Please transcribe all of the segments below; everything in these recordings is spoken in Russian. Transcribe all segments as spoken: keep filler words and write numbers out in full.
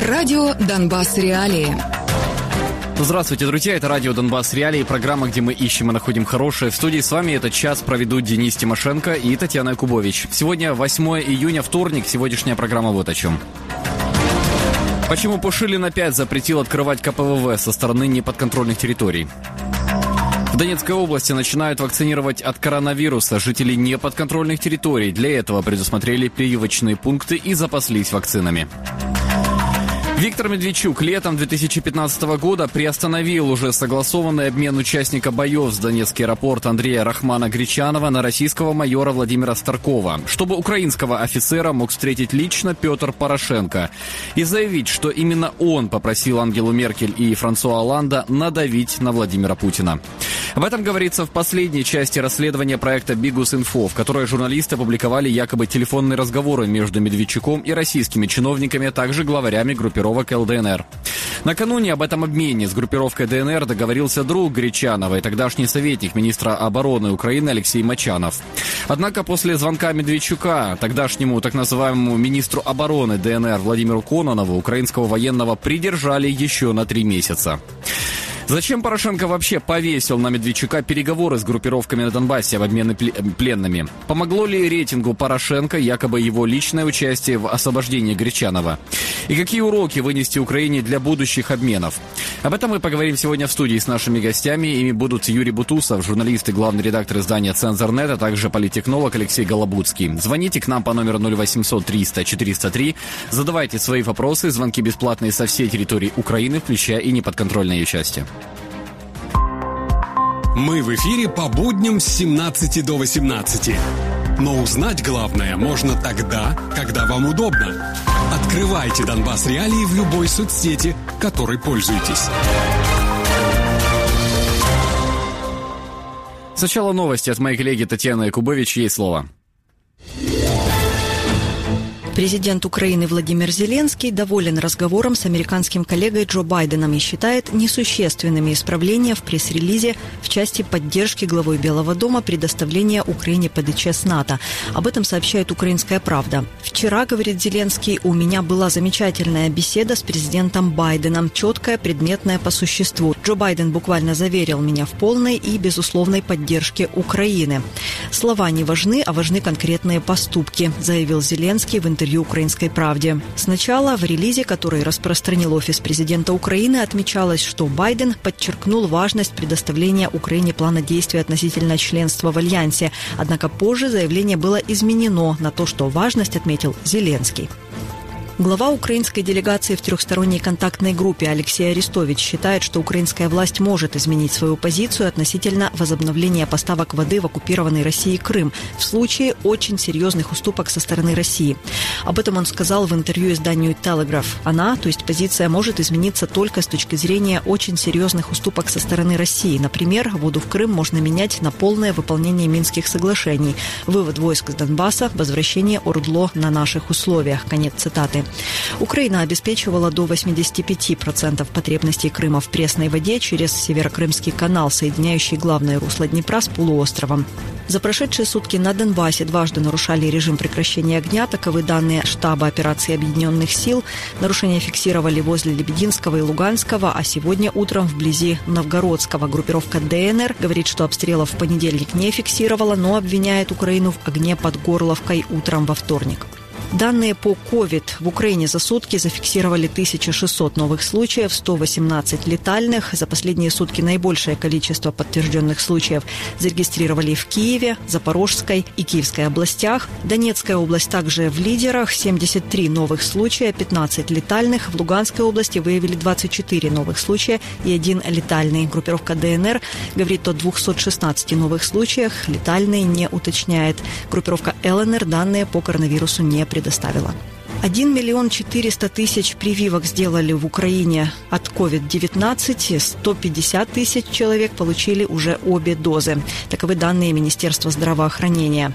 Радио «Донбасс. Реалии». Здравствуйте, друзья, это радио «Донбасс. Реалии», программа, где мы ищем и находим хорошее. В студии с вами этот час проведут Денис Тимошенко и Татьяна Якубович. Сегодня восьмое июня, вторник, сегодняшняя программа вот о чем. Почему Пушилин опять запретил открывать ка пэ вэ вэ со стороны неподконтрольных территорий? В Донецкой области начинают вакцинировать от коронавируса жителей неподконтрольных территорий. Для этого предусмотрели прививочные пункты и запаслись вакцинами. Виктор Медведчук летом две тысячи пятнадцатого года приостановил уже согласованный обмен участника боев с Донецкий аэропорт Андрея Рахмана Гречанова на российского майора Владимира Старкова, чтобы украинского офицера мог встретить лично Петр Порошенко и заявить, что именно он попросил Ангелу Меркель и Франсуа Олланда надавить на Владимира Путина. Об этом говорится в последней части расследования проекта «Бигус.Инфо», в которой журналисты опубликовали якобы телефонные разговоры между Медведчуком и российскими чиновниками, а также главарями группировок эл дэ эн эр. Накануне об этом обмене с группировкой дэ эн эр договорился друг Гречанова и тогдашний советник министра обороны Украины Алексей Мочанов. Однако после звонка Медведчука тогдашнему так называемому министру обороны дэ эн эр Владимиру Кононову украинского военного придержали еще на три месяца. Зачем Порошенко вообще повесил на Медведчука переговоры с группировками на Донбассе об обмене пленными? Помогло ли рейтингу Порошенко якобы его личное участие в освобождении Гречанова? И какие уроки вынести Украине для будущих обменов? Об этом мы поговорим сегодня в студии с нашими гостями. Ими будут Юрий Бутусов, журналист и главный редактор издания «Цензор.нет», а также политтехнолог Алексей Голобудский. Звоните к нам по номеру ноль восемьсот триста четыреста три. Задавайте свои вопросы. Звонки бесплатные со всей территории Украины, включая и неподконтрольные ее части. Мы в эфире по будням с семнадцати до восемнадцати. Но узнать главное можно тогда, когда вам удобно. Открывайте «Донбасс. Реалии» в любой соцсети, которой пользуетесь. Сначала новости от моей коллеги Татьяны Якубович. Ей слово. Президент Украины Владимир Зеленский доволен разговором с американским коллегой Джо Байденом и считает несущественными исправления в пресс-релизе в части поддержки главой Белого дома предоставления Украине пэ дэ че с НАТО. Об этом сообщает «Украинская правда». «Вчера, — говорит Зеленский, — у меня была замечательная беседа с президентом Байденом, четкая, предметная по существу. Джо Байден буквально заверил меня в полной и безусловной поддержке Украины. Слова не важны, а важны конкретные поступки», — заявил Зеленский в интервью «Украинской правде». Сначала в релизе, который распространил офис президента Украины, отмечалось, что Байден подчеркнул важность предоставления Украине плана действий относительно членства в Альянсе. Однако позже заявление было изменено на то, что важность отметил Зеленский. Глава украинской делегации в трехсторонней контактной группе Алексей Арестович считает, что украинская власть может изменить свою позицию относительно возобновления поставок воды в оккупированный Россией Крым в случае очень серьезных уступок со стороны России. Об этом он сказал в интервью изданию «Телеграф». Она, то есть позиция, может измениться только с точки зрения очень серьезных уступок со стороны России. Например, воду в Крым можно менять на полное выполнение Минских соглашений, вывод войск с Донбасса, возвращение ОРДЛО на наших условиях. Конец цитаты. Украина обеспечивала до восемьдесят пять процентов потребностей Крыма в пресной воде через Северокрымский канал, соединяющий главное русло Днепра с полуостровом. За прошедшие сутки на Донбассе дважды нарушали режим прекращения огня. Таковы данные штаба операции Объединенных сил. Нарушения фиксировали возле Лебединского и Луганского, а сегодня утром вблизи Новгородского. Группировка дэ эн эр говорит, что обстрелов в понедельник не фиксировала, но обвиняет Украину в огне под Горловкой утром во вторник. Данные по ковид. В Украине за сутки зафиксировали тысяча шестьсот новых случаев, сто восемнадцать летальных. За последние сутки наибольшее количество подтвержденных случаев зарегистрировали в Киеве, Запорожской и Киевской областях. Донецкая область также в лидерах. семьдесят три новых случая, пятнадцать летальных. В Луганской области выявили двадцать четыре новых случая и один летальный. Группировка дэ эн эр говорит о двухстах шестнадцати новых случаях. Летальный не уточняет. Группировка эл эн эр данные по коронавирусу не предоставила. один миллион четыреста тысяч прививок сделали в Украине от ковид девятнадцать. сто пятьдесят тысяч человек получили уже обе дозы. Таковы данные Министерства здравоохранения.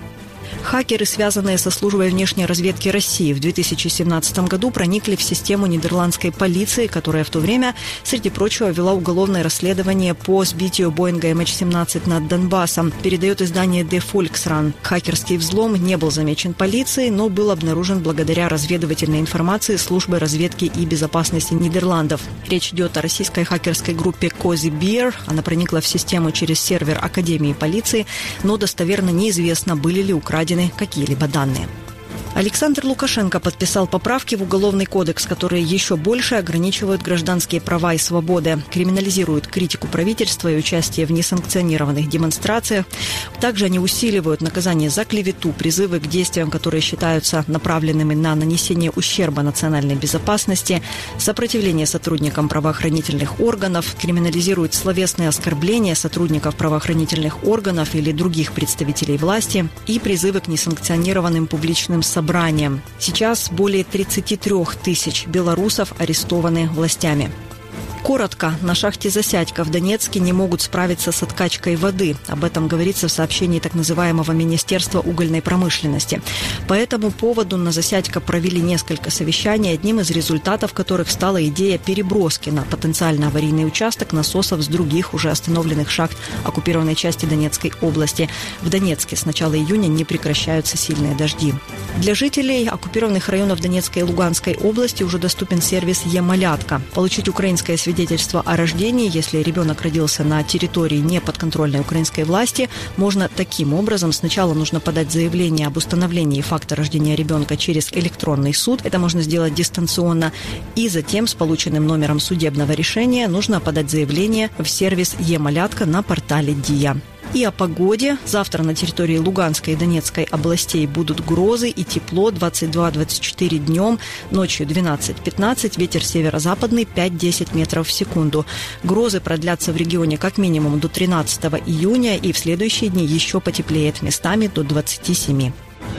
Хакеры, связанные со службой внешней разведки России, в две тысячи семнадцатом году проникли в систему нидерландской полиции, которая в то время, среди прочего, вела уголовное расследование по сбитию Боинга эм эйч семнадцать над Донбассом. Передает издание «Де Volkskrant». Хакерский взлом не был замечен полицией, но был обнаружен благодаря разведывательной информации службы разведки и безопасности Нидерландов. Речь идет о российской хакерской группе Cozy Bear. Она проникла в систему через сервер Академии полиции, но достоверно неизвестно, были ли украдены какие-либо данные. Александр Лукашенко подписал поправки в Уголовный кодекс, которые еще больше ограничивают гражданские права и свободы, криминализируют критику правительства и участие в несанкционированных демонстрациях. Также они усиливают наказание за клевету, призывы к действиям, которые считаются направленными на нанесение ущерба национальной безопасности, сопротивление сотрудникам правоохранительных органов, криминализируют словесные оскорбления сотрудников правоохранительных органов или других представителей власти и призывы к несанкционированным публичным событиям. Собранием. Сейчас более тридцать три тысяч белорусов арестованы властями. Коротко, на шахте Засядько в Донецке не могут справиться с откачкой воды. Об этом говорится в сообщении так называемого Министерства угольной промышленности. По этому поводу на Засядько провели несколько совещаний, одним из результатов которых стала идея переброски на потенциально аварийный участок насосов с других уже остановленных шахт оккупированной части Донецкой области. В Донецке с начала июня не прекращаются сильные дожди. Для жителей оккупированных районов Донецкой и Луганской области уже доступен сервис «Е-малятка». Получить украинское свидетельство свидетельство о рождении, если ребенок родился на территории неподконтрольной украинской власти, можно таким образом. Сначала нужно подать заявление об установлении факта рождения ребенка через электронный суд. Это можно сделать дистанционно. И затем с полученным номером судебного решения нужно подать заявление в сервис «Е-малятка» на портале ДИА. И о погоде. Завтра на территории Луганской и Донецкой областей будут грозы и тепло двадцать два - двадцать четыре днем, ночью двенадцать - пятнадцать, ветер северо-западный пять - десять метров в секунду. Грозы продлятся в регионе как минимум до тринадцатого июня, и в следующие дни еще потеплеет местами до двадцати семи.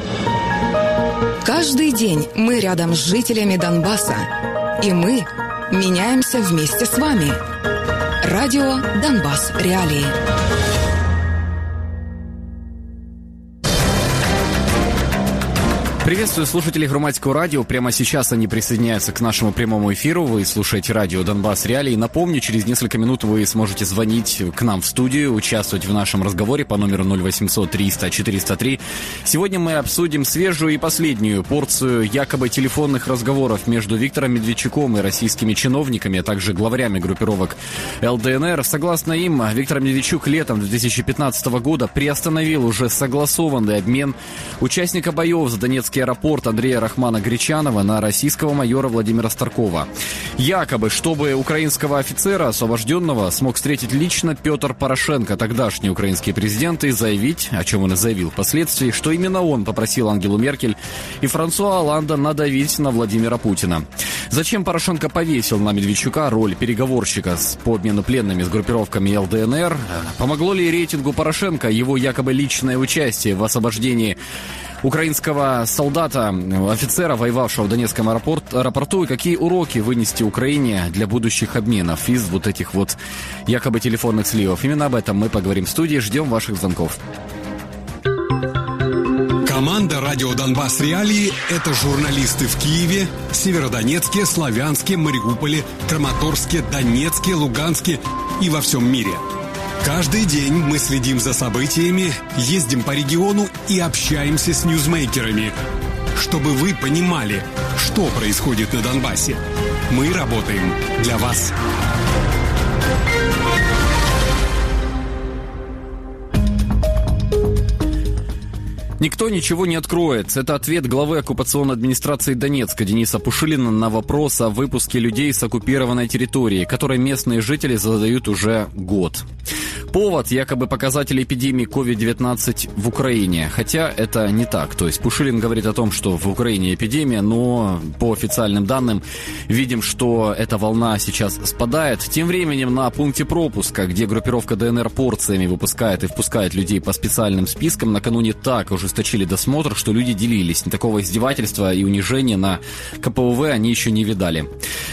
Каждый день мы рядом с жителями Донбасса, и мы меняемся вместе с вами. Радио «Донбасс. Реалии». Приветствую слушателей Громадского радио. Прямо сейчас они присоединяются к нашему прямому эфиру. Вы слушаете радио «Донбасс. Реалии». Напомню, через несколько минут вы сможете звонить к нам в студию, участвовать в нашем разговоре по номеру ноль восемьсот триста четыреста три. Сегодня мы обсудим свежую и последнюю порцию якобы телефонных разговоров между Виктором Медведчуком и российскими чиновниками, а также главарями группировок эл дэ эн эр. Согласно им, Виктор Медведчук летом две тысячи пятнадцатого года приостановил уже согласованный обмен участника боев за Донецкий аэропорт Андрея Рахмана Гречанова на российского майора Владимира Старкова. Якобы, чтобы украинского офицера, освобожденного, смог встретить лично Петр Порошенко, тогдашний украинский президент, и заявить, о чем он и заявил впоследствии, что именно он попросил Ангелу Меркель и Франсуа Олланда надавить на Владимира Путина. Зачем Порошенко повесил на Медведчука роль переговорщика по обмену пленными с группировками эл дэ эн эр? Помогло ли рейтингу Порошенко его якобы личное участие в освобождении украинского солдата, офицера, воевавшего в Донецком аэропорт, аэропорту, и какие уроки вынести Украине для будущих обменов из вот этих вот якобы телефонных сливов? Именно об этом мы поговорим в студии. Ждем ваших звонков. Команда «Радио Донбасс. Реалии» — это журналисты в Киеве, Северодонецке, Славянске, Мариуполе, Краматорске, Донецке, Луганске и во всем мире. Каждый день мы следим за событиями, ездим по региону и общаемся с ньюзмейкерами, чтобы вы понимали, что происходит на Донбассе. Мы работаем для вас. Никто ничего не откроет. Это ответ главы оккупационной администрации Донецка Дениса Пушилина на вопрос о выпуске людей с оккупированной территории, который местные жители задают уже год. Повод — якобы показатели эпидемии ковид девятнадцать в Украине. Хотя это не так. То есть Пушилин говорит о том, что в Украине эпидемия, но по официальным данным видим, что эта волна сейчас спадает. Тем временем на пункте пропуска, где группировка дэ эн эр порциями выпускает и впускает людей по специальным спискам, накануне так ужесточили досмотр, что люди делились. Такого издевательства и унижения на ка пэ о вэ они еще не видали.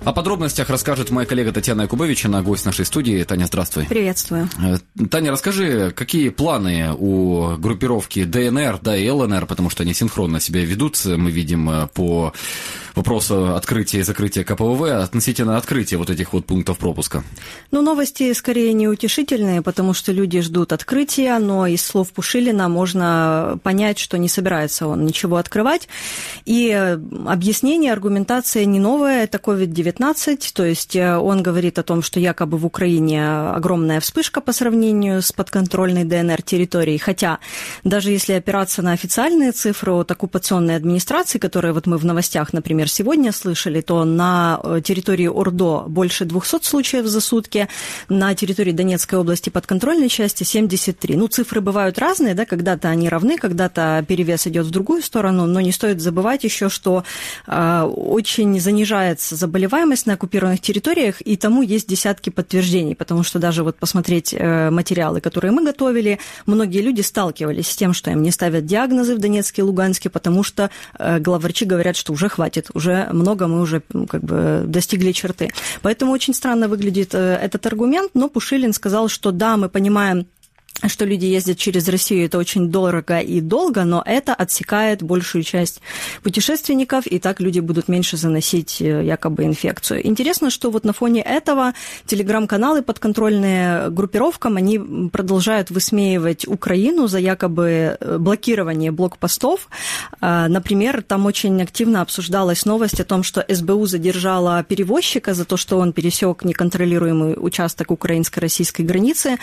О подробностях расскажет моя коллега Татьяна Якубович, она гость нашей студии. Таня, здравствуй. Приветствую. Таня, расскажи, какие планы у группировки ДНР, да и ЛНР, потому что они синхронно себя ведут, мы видим по вопросу открытия и закрытия КПВВ, относительно открытия вот этих вот пунктов пропуска. Ну, новости скорее неутешительные, потому что люди ждут открытия, но из слов Пушилина можно понять, что не собирается он ничего открывать. И объяснение, аргументация не новая, это ковид девятнадцать, то есть он говорит о том, что якобы в Украине огромная вспышка по сравнению с подконтрольной ДНР территорией, хотя даже если опираться на официальные цифры от оккупационной администрации, которые вот мы в новостях, например, сегодня слышали, то на территории Ордо больше двухсот случаев за сутки, на территории Донецкой области подконтрольной части семьдесят три. Ну, цифры бывают разные, да, когда-то они равны, когда-то перевес идет в другую сторону, но не стоит забывать еще, что э, очень занижается заболеваемость на оккупированных территориях, и тому есть десятки подтверждений, потому что даже вот посмотреть э, материалы, которые мы готовили, многие люди сталкивались с тем, что им не ставят диагнозы в Донецке и Луганске, потому что э, главврачи говорят, что уже хватит, уже много, мы уже как бы достигли черты. Поэтому очень странно выглядит этот аргумент, но Пушилин сказал, что да, мы понимаем, что люди ездят через Россию, это очень дорого и долго, но это отсекает большую часть путешественников, и так люди будут меньше заносить якобы инфекцию. Интересно, что вот на фоне этого телеграм-каналы подконтрольные группировкам, они продолжают высмеивать Украину за якобы блокирование блокпостов. Например, там очень активно обсуждалась новость о том, что СБУ задержала перевозчика за то, что он пересек неконтролируемый участок украинско-российской границы,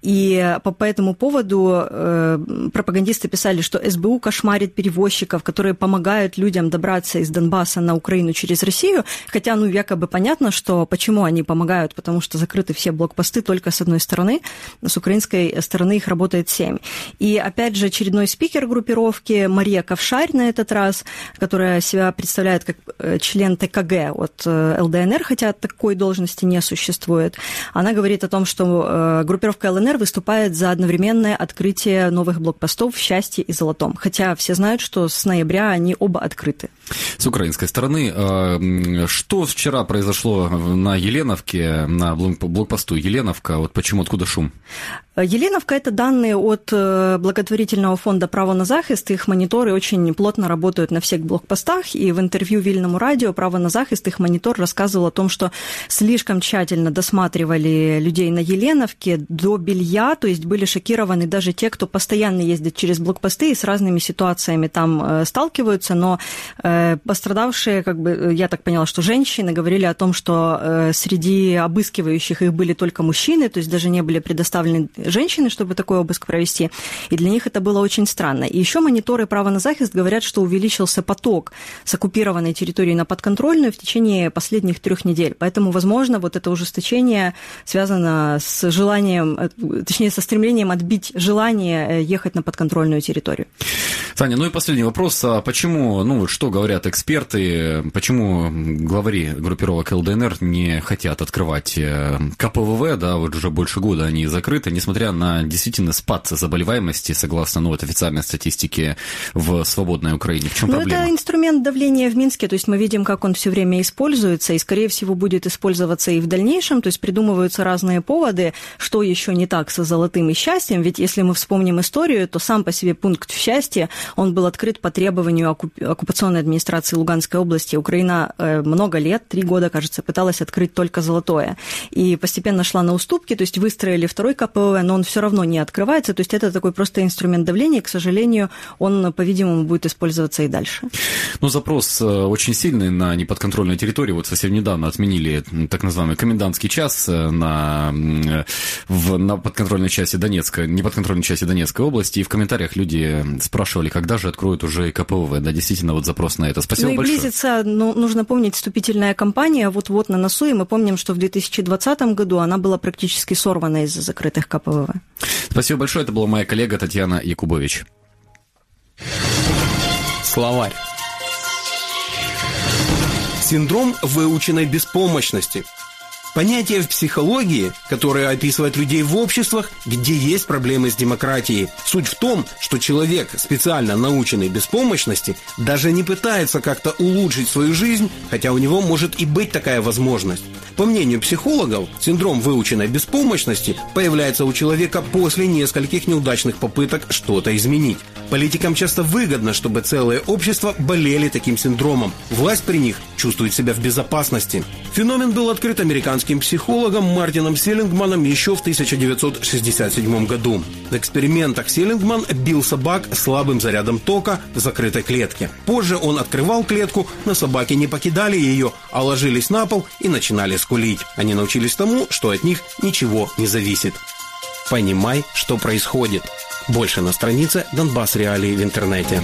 и по По этому поводу э, пропагандисты писали, что СБУ кошмарит перевозчиков, которые помогают людям добраться из Донбасса на Украину через Россию, хотя, ну, якобы понятно, что почему они помогают, потому что закрыты все блокпосты только с одной стороны, с украинской стороны их работает семь. И, опять же, очередной спикер группировки Мария Ковшарь на этот раз, которая себя представляет как член ТКГ от ЛДНР, хотя такой должности не существует, она говорит о том, что группировка ЛНР выступает за одновременное открытие новых блокпостов в Счастье и Золотом. Хотя все знают, что с ноября они оба открыты. С украинской стороны, что вчера произошло на Еленовке, на блокпосту Еленовка? Вот почему, откуда шум? Еленовка – это данные от благотворительного фонда «Право на захист». Их мониторы очень плотно работают на всех блокпостах. И в интервью Вильному радио «Право на захист» их монитор рассказывал о том, что слишком тщательно досматривали людей на Еленовке до белья, то есть были шокированы даже те, кто постоянно ездит через блокпосты и с разными ситуациями там сталкиваются, но пострадавшие, как бы, я так поняла, что женщины говорили о том, что среди обыскивающих их были только мужчины, то есть даже не были предоставлены женщины, чтобы такой обыск провести, и для них это было очень странно. И еще мониторы «Право на захист» говорят, что увеличился поток с оккупированной территории на подконтрольную в течение последних трех недель, поэтому, возможно, вот это ужесточение связано с желанием, точнее, со стремлением отбить желание ехать на подконтрольную территорию. Таня, ну и последний вопрос. А почему, ну, что говорят эксперты, почему главари группировок ЛДНР не хотят открывать КПВВ, да, вот уже больше года они закрыты, несмотря на действительно спад заболеваемости, согласно, ну, вот официальной статистике в свободной Украине? В чем ну, проблема? Это инструмент давления в Минске, то есть мы видим, как он все время используется, и, скорее всего, будет использоваться и в дальнейшем, то есть придумываются разные поводы, что еще не так со Золотым и Счастьем, ведь если мы вспомним историю, то сам по себе пункт в Счастье, он был открыт по требованию оккупационной администрации Луганской области. Украина много лет, три года, кажется, пыталась открыть только Золотое. И постепенно шла на уступки, то есть выстроили второй КПВВ, но он все равно не открывается. То есть это такой просто инструмент давления, и, к сожалению, он, по-видимому, будет использоваться и дальше. Ну, запрос очень сильный на неподконтрольной территории. Вот совсем недавно отменили так называемый комендантский час на, в, на подконтрольной части Донецка, неподконтрольной части Донецкой области. И в комментариях люди спрашивали, когда же откроют уже и КПВВ. Да, действительно, вот запрос на это. Спасибо ну, большое. И близится, ну, нужно помнить, вступительная кампания вот-вот на носу, и мы помним, что в две тысячи двадцатом году она была практически сорвана из-за закрытых КПВВ. Спасибо большое. Это была моя коллега Татьяна Якубович. Словарь. Синдром выученной беспомощности. Понятие в психологии, которое описывает людей в обществах, где есть проблемы с демократией. Суть в том, что человек, специально наученный беспомощности, даже не пытается как-то улучшить свою жизнь, хотя у него может и быть такая возможность. По мнению психологов, синдром выученной беспомощности появляется у человека после нескольких неудачных попыток что-то изменить. Политикам часто выгодно, чтобы целое общество болели таким синдромом. Власть при них чувствует себя в безопасности. Феномен был открыт американским психологом Мартином Селингманом еще в тысяча девятьсот шестьдесят седьмом году. В экспериментах Селингман бил собак слабым зарядом тока в закрытой клетке. Позже он открывал клетку, но собаки не покидали ее, а ложились на пол и начинали скулить. Они научились тому, что от них ничего не зависит. Понимай, что происходит. Больше на странице Донбасс Реалии в интернете.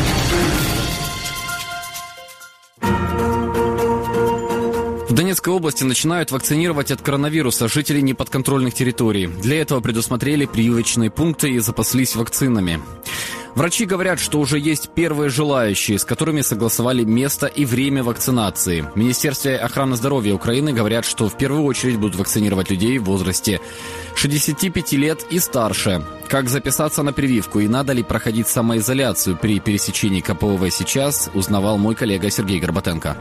В Донецкой области начинают вакцинировать от коронавируса жителей неподконтрольных территорий. Для этого предусмотрели прививочные пункты и запаслись вакцинами. Врачи говорят, что уже есть первые желающие, с которыми согласовали место и время вакцинации. В Министерстве охраны здоровья Украины говорят, что в первую очередь будут вакцинировать людей в возрасте шестидесяти пяти лет и старше. Как записаться на прививку и надо ли проходить самоизоляцию при пересечении ка пэ вэ вэ сейчас, узнавал мой коллега Сергей Горбатенко.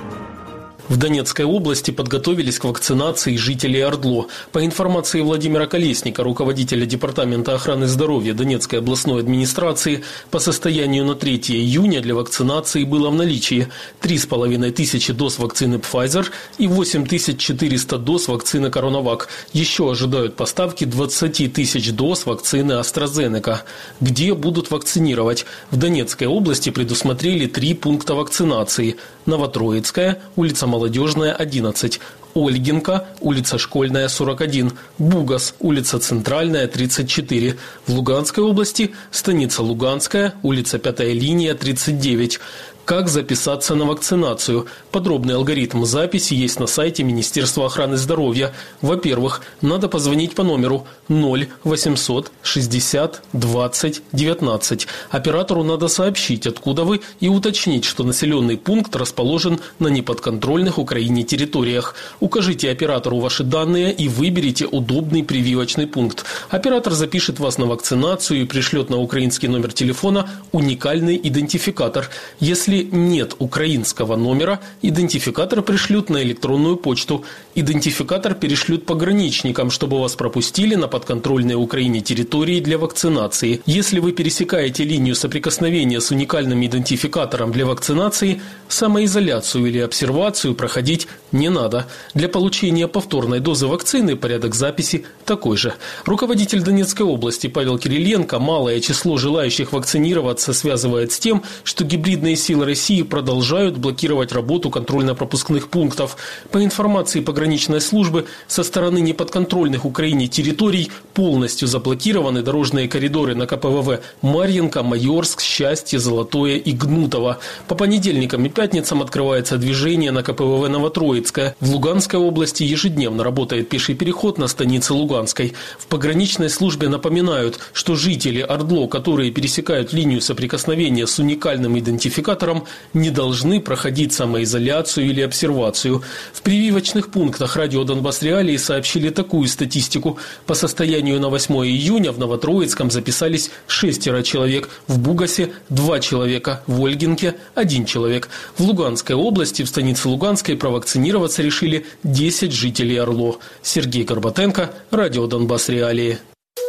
В Донецкой области подготовились к вакцинации жителей Ордло. По информации Владимира Колесника, руководителя Департамента охраны здоровья Донецкой областной администрации, по состоянию на третье июня для вакцинации было в наличии три с половиной тысячи доз вакцины Pfizer и восемь тысяч четыреста доз вакцины CoronaVac. Еще ожидают поставки двадцать тысяч доз вакцины AstraZeneca. Где будут вакцинировать? В Донецкой области предусмотрели три пункта вакцинации. Новотроицкая, улица Молодежная, одиннадцать, Ольгинка, улица Школьная, сорок один, Бугас, улица Центральная, тридцать четыре. В Луганской области станица Луганская, улица Пятая линия, тридцать девять. Как записаться на вакцинацию? Подробный алгоритм записи есть на сайте Министерства охраны здоровья. Во-первых, надо позвонить по номеру ноль восемьсот шестьдесят двадцать девятнадцать. Оператору надо сообщить, откуда вы, и уточнить, что населенный пункт расположен на неподконтрольных Украине территориях. Укажите оператору ваши данные и выберите удобный прививочный пункт. Оператор запишет вас на вакцинацию и пришлет на украинский номер телефона уникальный идентификатор. Если нет украинского номера, идентификатор пришлют на электронную почту. Идентификатор перешлют пограничникам, чтобы вас пропустили на подконтрольной Украине территории для вакцинации. Если вы пересекаете линию соприкосновения с уникальным идентификатором для вакцинации, самоизоляцию или обсервацию проходить не надо. Для получения повторной дозы вакцины порядок записи такой же. Руководитель Донецкой области Павел Кириленко малое число желающих вакцинироваться связывает с тем, что гибридные силы России продолжают блокировать работу контрольно-пропускных пунктов. По информации пограничной службы, со стороны неподконтрольных Украине территорий полностью заблокированы дорожные коридоры на ка пэ вэ вэ Марьинка, Майорск, Счастье, Золотое и Гнутово. По понедельникам и пятницам открывается движение на ка пэ вэ вэ Новотроицкая. В Луганской области ежедневно работает пеший переход на станице Луганской. В пограничной службе напоминают, что жители Ордло, которые пересекают линию соприкосновения с уникальным идентификатором, не должны проходить самоизоляцию или обсервацию. В прививочных пунктах радио Донбасс Реалии сообщили такую статистику. По состоянию на восьмое июня в Новотроицком записались шестеро человек, в Бугасе два человека, в Ольгинке один человек. В Луганской области, в станице Луганской, провакцинироваться решили десять жителей Орло. Сергей Горбатенко, радио Донбасс Реалии.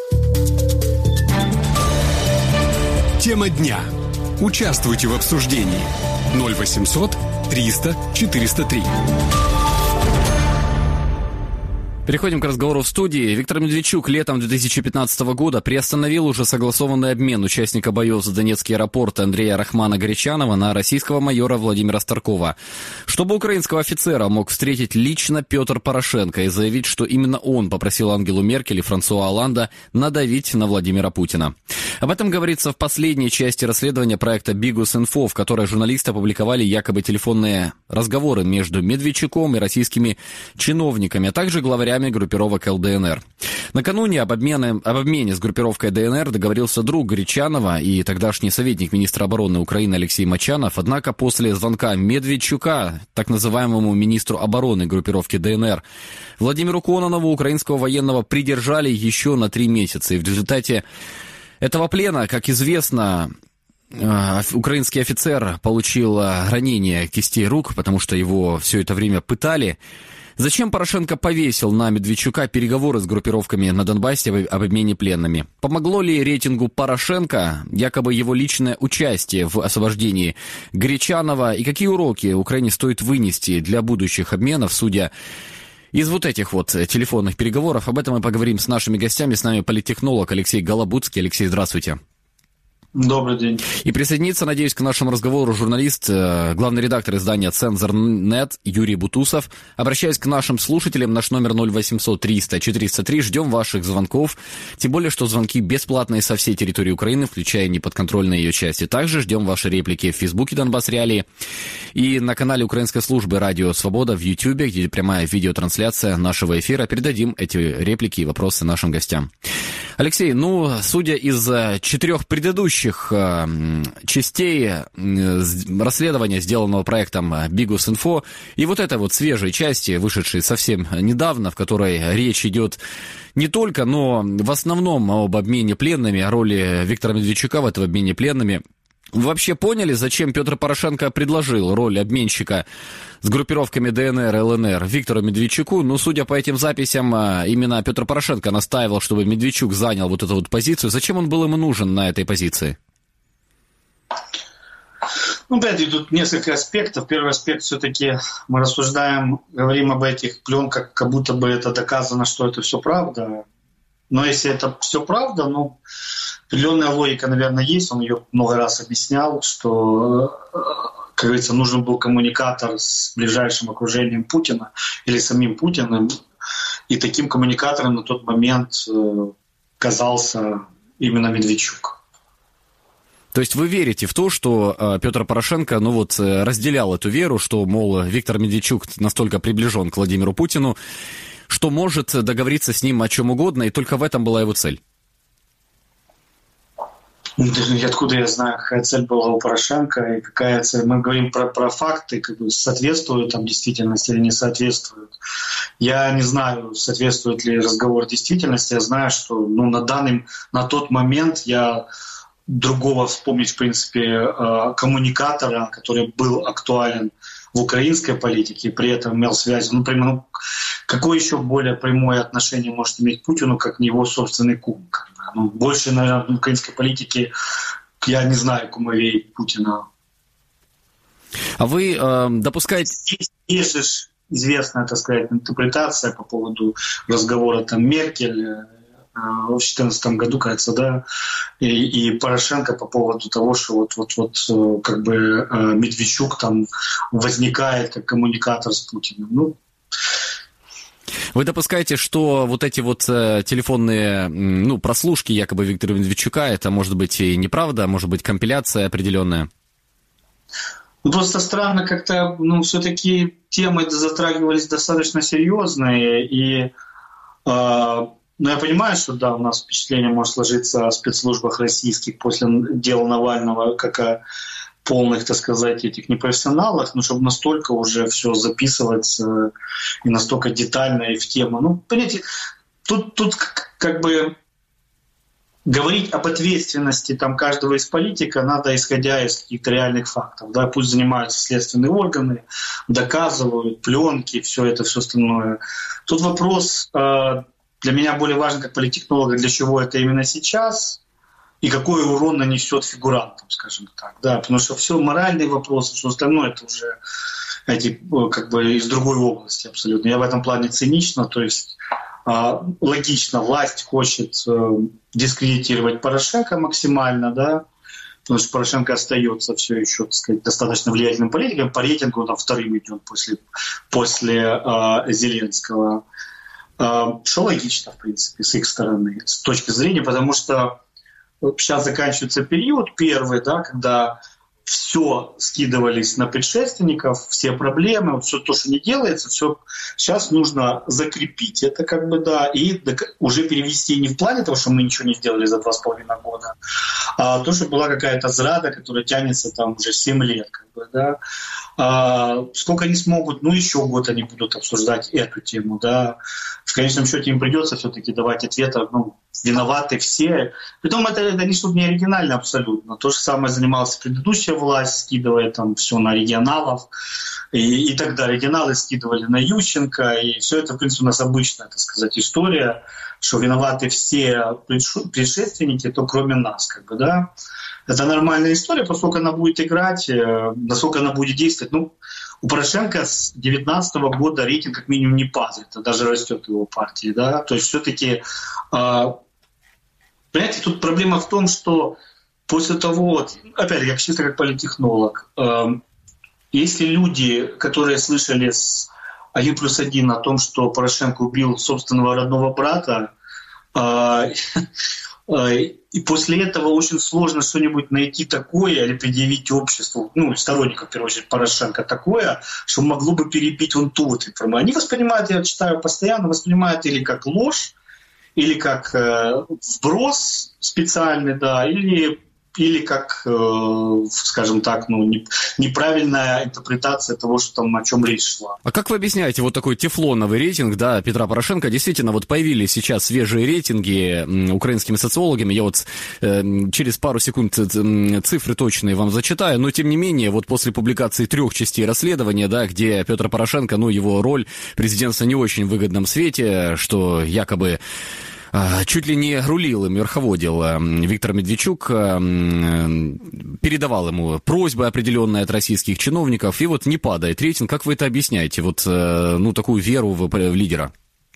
Тема дня. Участвуйте в обсуждении. ноль восемьсот триста четыреста три. Переходим к разговору в студии. Виктор Медведчук летом две тысячи пятнадцатого года приостановил уже согласованный обмен участника боев за Донецкий аэропорт Андрея Рахмана-Горячанова на российского майора Владимира Старкова. Чтобы украинского офицера мог встретить лично Петр Порошенко и заявить, что именно он попросил Ангелу Меркель и Франсуа Олланда надавить на Владимира Путина. Об этом говорится в последней части расследования проекта «Бигус.Инфо», в которой журналисты опубликовали якобы телефонные разговоры между Медведчуком и российскими чиновниками, а также главарями боевиками группировок эл дэ эн эр. Накануне об, обмене, об обмене с группировкой дэ эн эр договорился друг Гречанова и тогдашний советник министра обороны Украины Алексей Мочанов. Однако после звонка Медведчука, так называемому министру обороны группировки дэ эн эр, Владимиру Кононову, украинского военного, придержали еще на три месяца. И в результате этого плена, как известно, украинский офицер получил ранение кистей рук, потому что его все это время пытали. Зачем Порошенко повесил на Медведчука переговоры с группировками на Донбассе об обмене пленными? Помогло ли рейтингу Порошенко якобы его личное участие в освобождении Гречанова? И какие уроки Украине стоит вынести для будущих обменов, судя из вот этих вот телефонных переговоров? Об этом мы поговорим с нашими гостями. С нами политтехнолог Алексей Голобудский. Алексей, здравствуйте. Добрый день. И присоединиться, надеюсь, к нашему разговору журналист, главный редактор издания «Цензор точка нет» Юрий Бутусов. Обращаясь к нашим слушателям, наш номер ноль восемьсот триста четыреста три. Ждем ваших звонков. Тем более, что звонки бесплатные со всей территории Украины, включая неподконтрольные ее части. Также ждем ваши реплики в Фейсбуке «Донбасс Реалии» и на канале Украинской службы «Радио Свобода» в Ютьюбе, где прямая видеотрансляция нашего эфира. Передадим эти реплики и вопросы нашим гостям. Алексей, ну, судя из четырех предыдущих э, частей э, расследования, сделанного проектом Bihus.info, и вот этой вот свежей части, вышедшей совсем недавно, в которой речь идет не только, но в основном об обмене пленными, о роли Виктора Медведчука в этом обмене пленными, вы вообще поняли, зачем Петр Порошенко предложил роль обменщика с группировками дэ эн эр, эл эн эр Виктору Медведчуку? Ну, судя по этим записям, именно Петр Порошенко настаивал, чтобы Медведчук занял вот эту вот позицию. Зачем он был ему нужен на этой позиции? Ну, опять тут несколько аспектов. Первый аспект, все-таки мы рассуждаем, говорим об этих пленках, как будто бы это доказано, что это все правда. Но если это все правда, ну, определенная логика, наверное, есть. Он ее много раз объяснял, что, как говорится, нужен был коммуникатор с ближайшим окружением Путина или самим Путиным. И таким коммуникатором на тот момент казался именно Медведчук. То есть вы верите в то, что э, Петр Порошенко, ну вот, э, разделял эту веру, что, мол, Виктор Медведчук настолько приближен к Владимиру Путину, что может договориться с ним о чем угодно, и только в этом была его цель? Откуда я знаю, какая цель была у Порошенко и какая цель? Мы говорим про, про факты, как бы соответствуют там действительности или не соответствуют. Я не знаю, соответствует ли разговор действительности. Я знаю, что ну, на данный, на тот момент я другого вспомнить, в принципе, коммуникатора, который был актуален в украинской политике, при этом имел связь. Ну, прямо, ну, какое еще более прямое отношение может иметь Путину, как не его собственный кум? Ну, больше, наверное, в украинской политике я не знаю кумовей Путина. А вы э, допускаете... Есть, есть же известная, так сказать, интерпретация по поводу разговора там Меркель э, в две тысячи четырнадцатом году, кажется, да, и, и Порошенко по поводу того, что вот, вот, вот как бы э, Медведчук там возникает как коммуникатор с Путиным. Ну, Вы допускаете, что вот эти вот э, телефонные, ну, прослушки якобы Виктора Медведчука, это может быть и неправда, может быть компиляция определенная? Ну, просто странно как-то, ну, все-таки темы затрагивались достаточно серьезные, и, э, ну, я понимаю, что, да, у нас впечатление может сложиться о спецслужбах российских после дела Навального, как о полных, так сказать, этих непрофессионалах, но чтобы настолько уже все записывать э, и настолько детально и в тему. Ну, понимаете, тут, тут как бы говорить об ответственности там, каждого из политика надо, исходя из каких-то реальных фактов. Да? Пусть занимаются следственные органы, доказывают, пленки, все это, все остальное. Тут вопрос э, для меня более важен как политтехнолога, для чего это именно сейчас, и какой урон нанесет фигурантам, скажем так. Да, потому что все моральные вопросы, все остальное, это уже эти, как бы из другой области абсолютно. Я в этом плане цинично, то есть э, логично, власть хочет э, дискредитировать Порошенко максимально, да, потому что Порошенко остается все еще, так сказать, достаточно влиятельным политиком. По рейтингу он там вторым идет после, после э, Зеленского. Э, что логично, в принципе, с их стороны, с точки зрения, потому что сейчас заканчивается период первый, да, когда все скидывались на предшественников, все проблемы, вот все то, что не делается, все сейчас нужно закрепить это, как бы, да, и уже перевести не в плане того, что мы ничего не сделали за два с половиной года, а то, что была какая-то зрада, которая тянется там уже семь лет, как бы, да. А сколько они смогут, ну, еще год они будут обсуждать эту тему, да. В конечном счете им придется все-таки давать ответы, ну, виноваты все. Притом это, это не что-то не оригинально абсолютно. То же самое занималась предыдущая власть, скидывая там все на регионалов. И, и тогда регионалы скидывали на Ющенко. И все это, в принципе, у нас обычная, так сказать, история, что виноваты все предшественники, то кроме нас, как бы, да. Это нормальная история, поскольку она будет играть, насколько она будет действовать. Ну, у Порошенко с две тысячи девятнадцатого года рейтинг как минимум не падает, а даже растет его партии, да. То есть все-таки, понимаете, тут проблема в том, что после того, опять я чисто как политтехнолог, если люди, которые слышали с один плюс один о том, что Порошенко убил собственного родного брата, и после этого очень сложно что-нибудь найти такое или предъявить обществу, ну, сторонникам, в первую очередь, Порошенко, такое, что могло бы перебить вон ту вот информацию. Они воспринимают, я читаю постоянно, воспринимают или как ложь, или как э, вброс специальный, да, или, или как, э, скажем так, ну, не, неправильная интерпретация того, что там, о чем речь шла. А как вы объясняете вот такой тефлоновый рейтинг, да, Петра Порошенко? Действительно, вот появились сейчас свежие рейтинги м, украинскими социологами. Я вот э, через пару секунд цифры точные вам зачитаю, но тем не менее, вот после публикации трех частей расследования, да, где Петр Порошенко, ну, его роль президентства не в очень выгодном свете, что якобы чуть ли не рулил им, верховодил Виктор Медведчук, передавал ему просьбы определенные от российских чиновников, и вот не падает рейтинг. Как вы это объясняете, вот, ну, такую веру в, в лидера?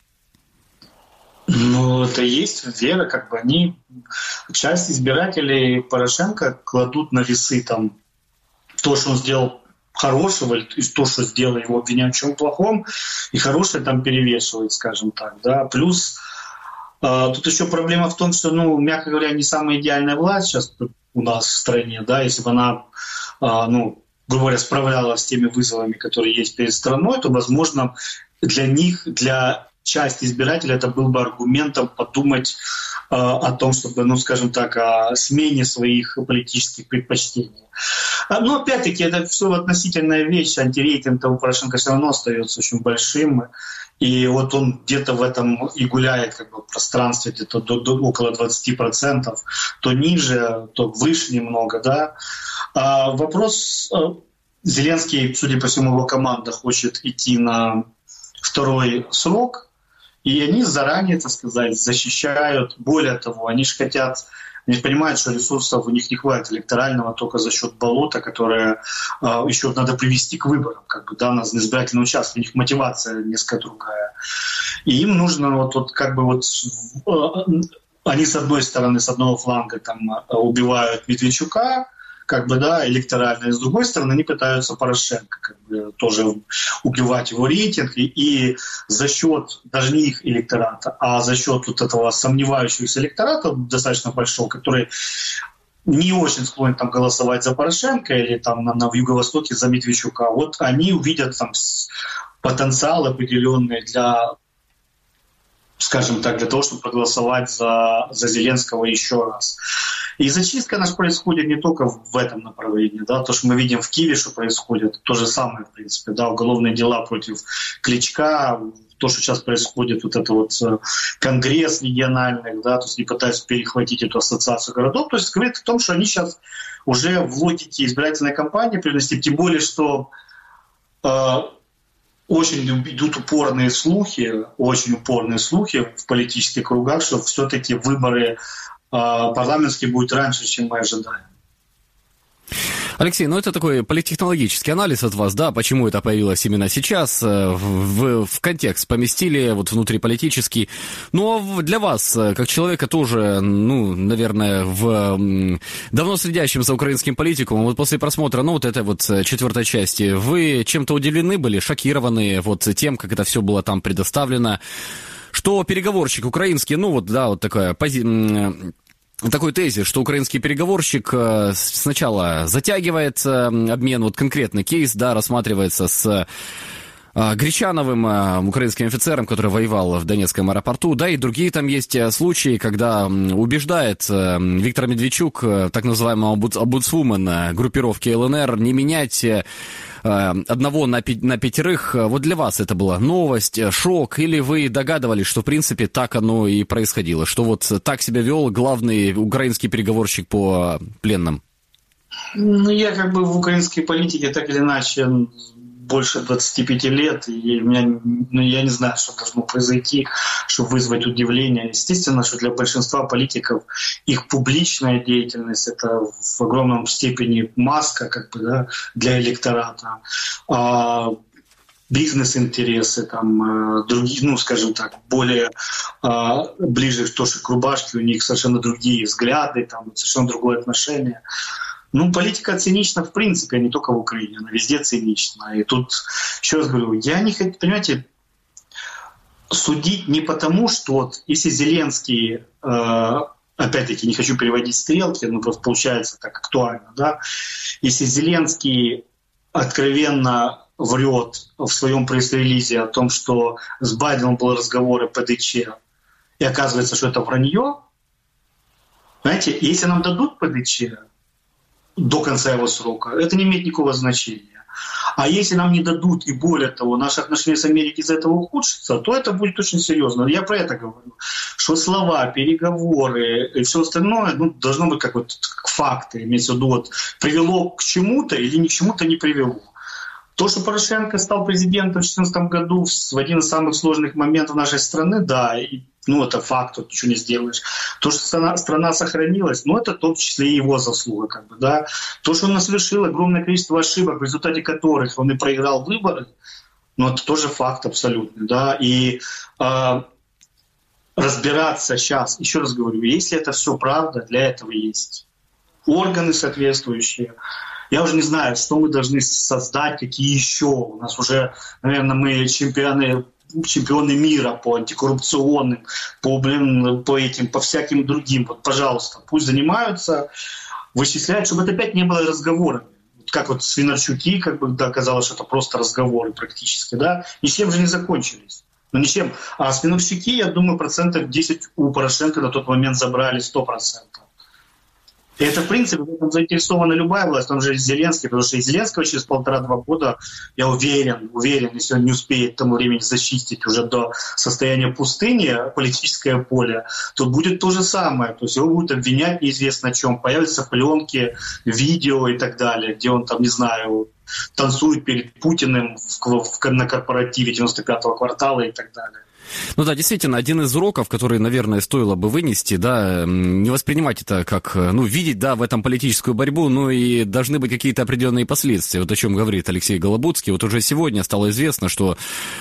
Ну, это и есть вера, как бы они, часть избирателей Порошенко кладут на весы там то, что он сделал хорошего, и то, что сделал, его обвиняют в чем плохом, и хорошее там перевешивает, скажем так, да, плюс тут еще проблема в том, что, ну, мягко говоря, не самая идеальная власть сейчас у нас в стране, да, если бы она, ну, грубо говоря, справлялась с теми вызовами, которые есть перед страной, то, возможно, для них, для части избирателей это был бы аргументом подумать о том, чтобы, ну, скажем так, о смене своих политических предпочтений. Но, опять-таки, это все относительная вещь, антирейтинг у Порошенко все равно остается очень большим. И вот он где-то в этом и гуляет, как бы, в пространстве, где-то до, до, около двадцать процентов, то ниже, то выше немного, да. А вопрос, Зеленский, судя по всему, его команда хочет идти на второй срок, и они заранее, так сказать, защищают, более того, они же хотят... Они понимают, что ресурсов у них не хватит электорального только за счет болота, которое э, еще надо привести к выборам, как бы, да, на избирательный участок. У них мотивация несколько другая. И им нужно вот, вот как бы вот э, они с одной стороны, с одного фланга там убивают Медведчука, как бы, да, электорально, и с другой стороны они пытаются Порошенко как бы тоже убивать его рейтинг, и, и за счет даже не их электората, а за счет вот этого сомневающегося электората достаточно большого, который не очень склонен там голосовать за Порошенко или там на, на в Юго-Востоке за Медведчука, вот они увидят там потенциал определенный для, скажем так, для того, чтобы проголосовать за, за Зеленского еще раз. И зачистка наша происходит не только в этом направлении, да, то, что мы видим в Киеве, что происходит, то же самое, в принципе, да, уголовные дела против Кличка, то, что сейчас происходит, вот это вот конгресс региональный, да, то есть они пытаются перехватить эту ассоциацию городов, то есть говорит о том, что они сейчас уже в логике избирательной кампании приносят, тем более, что э, очень идут упорные слухи, очень упорные слухи в политических кругах, что все-таки выборы парламентский будет раньше, чем мы ожидаем. Алексей, ну это такой политтехнологический анализ от вас, да, почему это появилось именно сейчас, в, в контекст поместили, вот внутриполитический. Ну, а для вас, как человека тоже, ну, наверное, в давно следящим за украинским политикумом, вот после просмотра, ну, вот этой вот четвертой части, вы чем-то удивлены были, шокированы вот тем, как это все было там предоставлено, что переговорщик украинский, ну, вот, да, вот такая пози... такой тезис, что украинский переговорщик сначала затягивает обмен, вот конкретный кейс, да, рассматривается с Гречановым, украинским офицером, который воевал в Донецком аэропорту, да, и другие там есть случаи, когда убеждает Виктор Медведчук, так называемого омбудсвумен группировки ЛНР, не менять одного на, пи- на пятерых. Вот для вас это была новость, шок, или вы догадывались, что в принципе так оно и происходило, что вот так себя вел главный украинский переговорщик по пленным? Ну, я как бы в украинской политике так или иначе больше двадцати пяти лет, и у меня, ну, я не знаю, что должно произойти, чтобы вызвать удивление. Естественно, что для большинства политиков их публичная деятельность — это в огромном степени маска, как бы, да, для электората. А бизнес-интересы, там, другие, ну, скажем так, более а, ближе к тоже к рубашке, у них совершенно другие взгляды, там, совершенно другое отношение. Ну, политика цинична в принципе, а не только в Украине, она везде цинична. И тут, еще раз говорю, я не хочу, понимаете, судить не потому, что вот, если Зеленский, э, опять-таки, не хочу переводить стрелки, но просто получается так актуально, да, если Зеленский откровенно врет в своем пресс-релизе о том, что с Байденом был разговор о ПДЧ, и оказывается, что это вранье, знаете, если нам дадут ПДЧ до конца его срока, это не имеет никакого значения. А если нам не дадут, и более того, наши отношения с Америкой из-за этого ухудшатся, то это будет очень серьезно. Я про это говорю. Что слова, переговоры и все остальное, ну, должно быть как вот факты, имеется в виду, вот, привело к чему-то или ни к чему-то не привело. То, что Порошенко стал президентом в две тысячи четырнадцатом году в один из самых сложных моментов нашей страны, да, и, ну, это факт, тут ничего не сделаешь. То, что страна, страна сохранилась, ну, это в том числе и его заслуга, как бы, да. То, что он совершил огромное количество ошибок, в результате которых он и проиграл выборы, ну, это тоже факт абсолютный, да. И э, разбираться сейчас, еще раз говорю, если это все правда, для этого есть органы соответствующие. Я уже не знаю, что мы должны создать, какие еще. У нас уже, наверное, мы чемпионы, чемпионы мира по антикоррупционным, по, блин, по этим, по всяким другим. Вот, пожалуйста, пусть занимаются, вычисляют, чтобы это опять не было разговорами. Вот как вот Свинарчуки, как бы, да, оказалось, что это просто разговоры практически, да, ничем же не закончились. Ну, ничем. А Свинарчуки, я думаю, процентов десять у Порошенко на тот момент забрали сто процентов. И это, в принципе, в этом заинтересована любая власть, он же Зеленский, потому что и Зеленского через полтора-два года, я уверен, уверен, если он не успеет к тому времени зачистить уже до состояния пустыни политическое поле, то будет то же самое. То есть его будут обвинять неизвестно о чем, появятся пленки, видео и так далее, где он там, не знаю, танцует перед Путиным в, в, на корпоративе девяносто пятого квартала и так далее. Ну да, действительно, один из уроков, который, наверное, стоило бы вынести, да, не воспринимать это как, ну, видеть, да, в этом политическую борьбу, но и должны быть какие-то определенные последствия. Вот о чем говорит Алексей Голобудский. Вот уже сегодня стало известно, что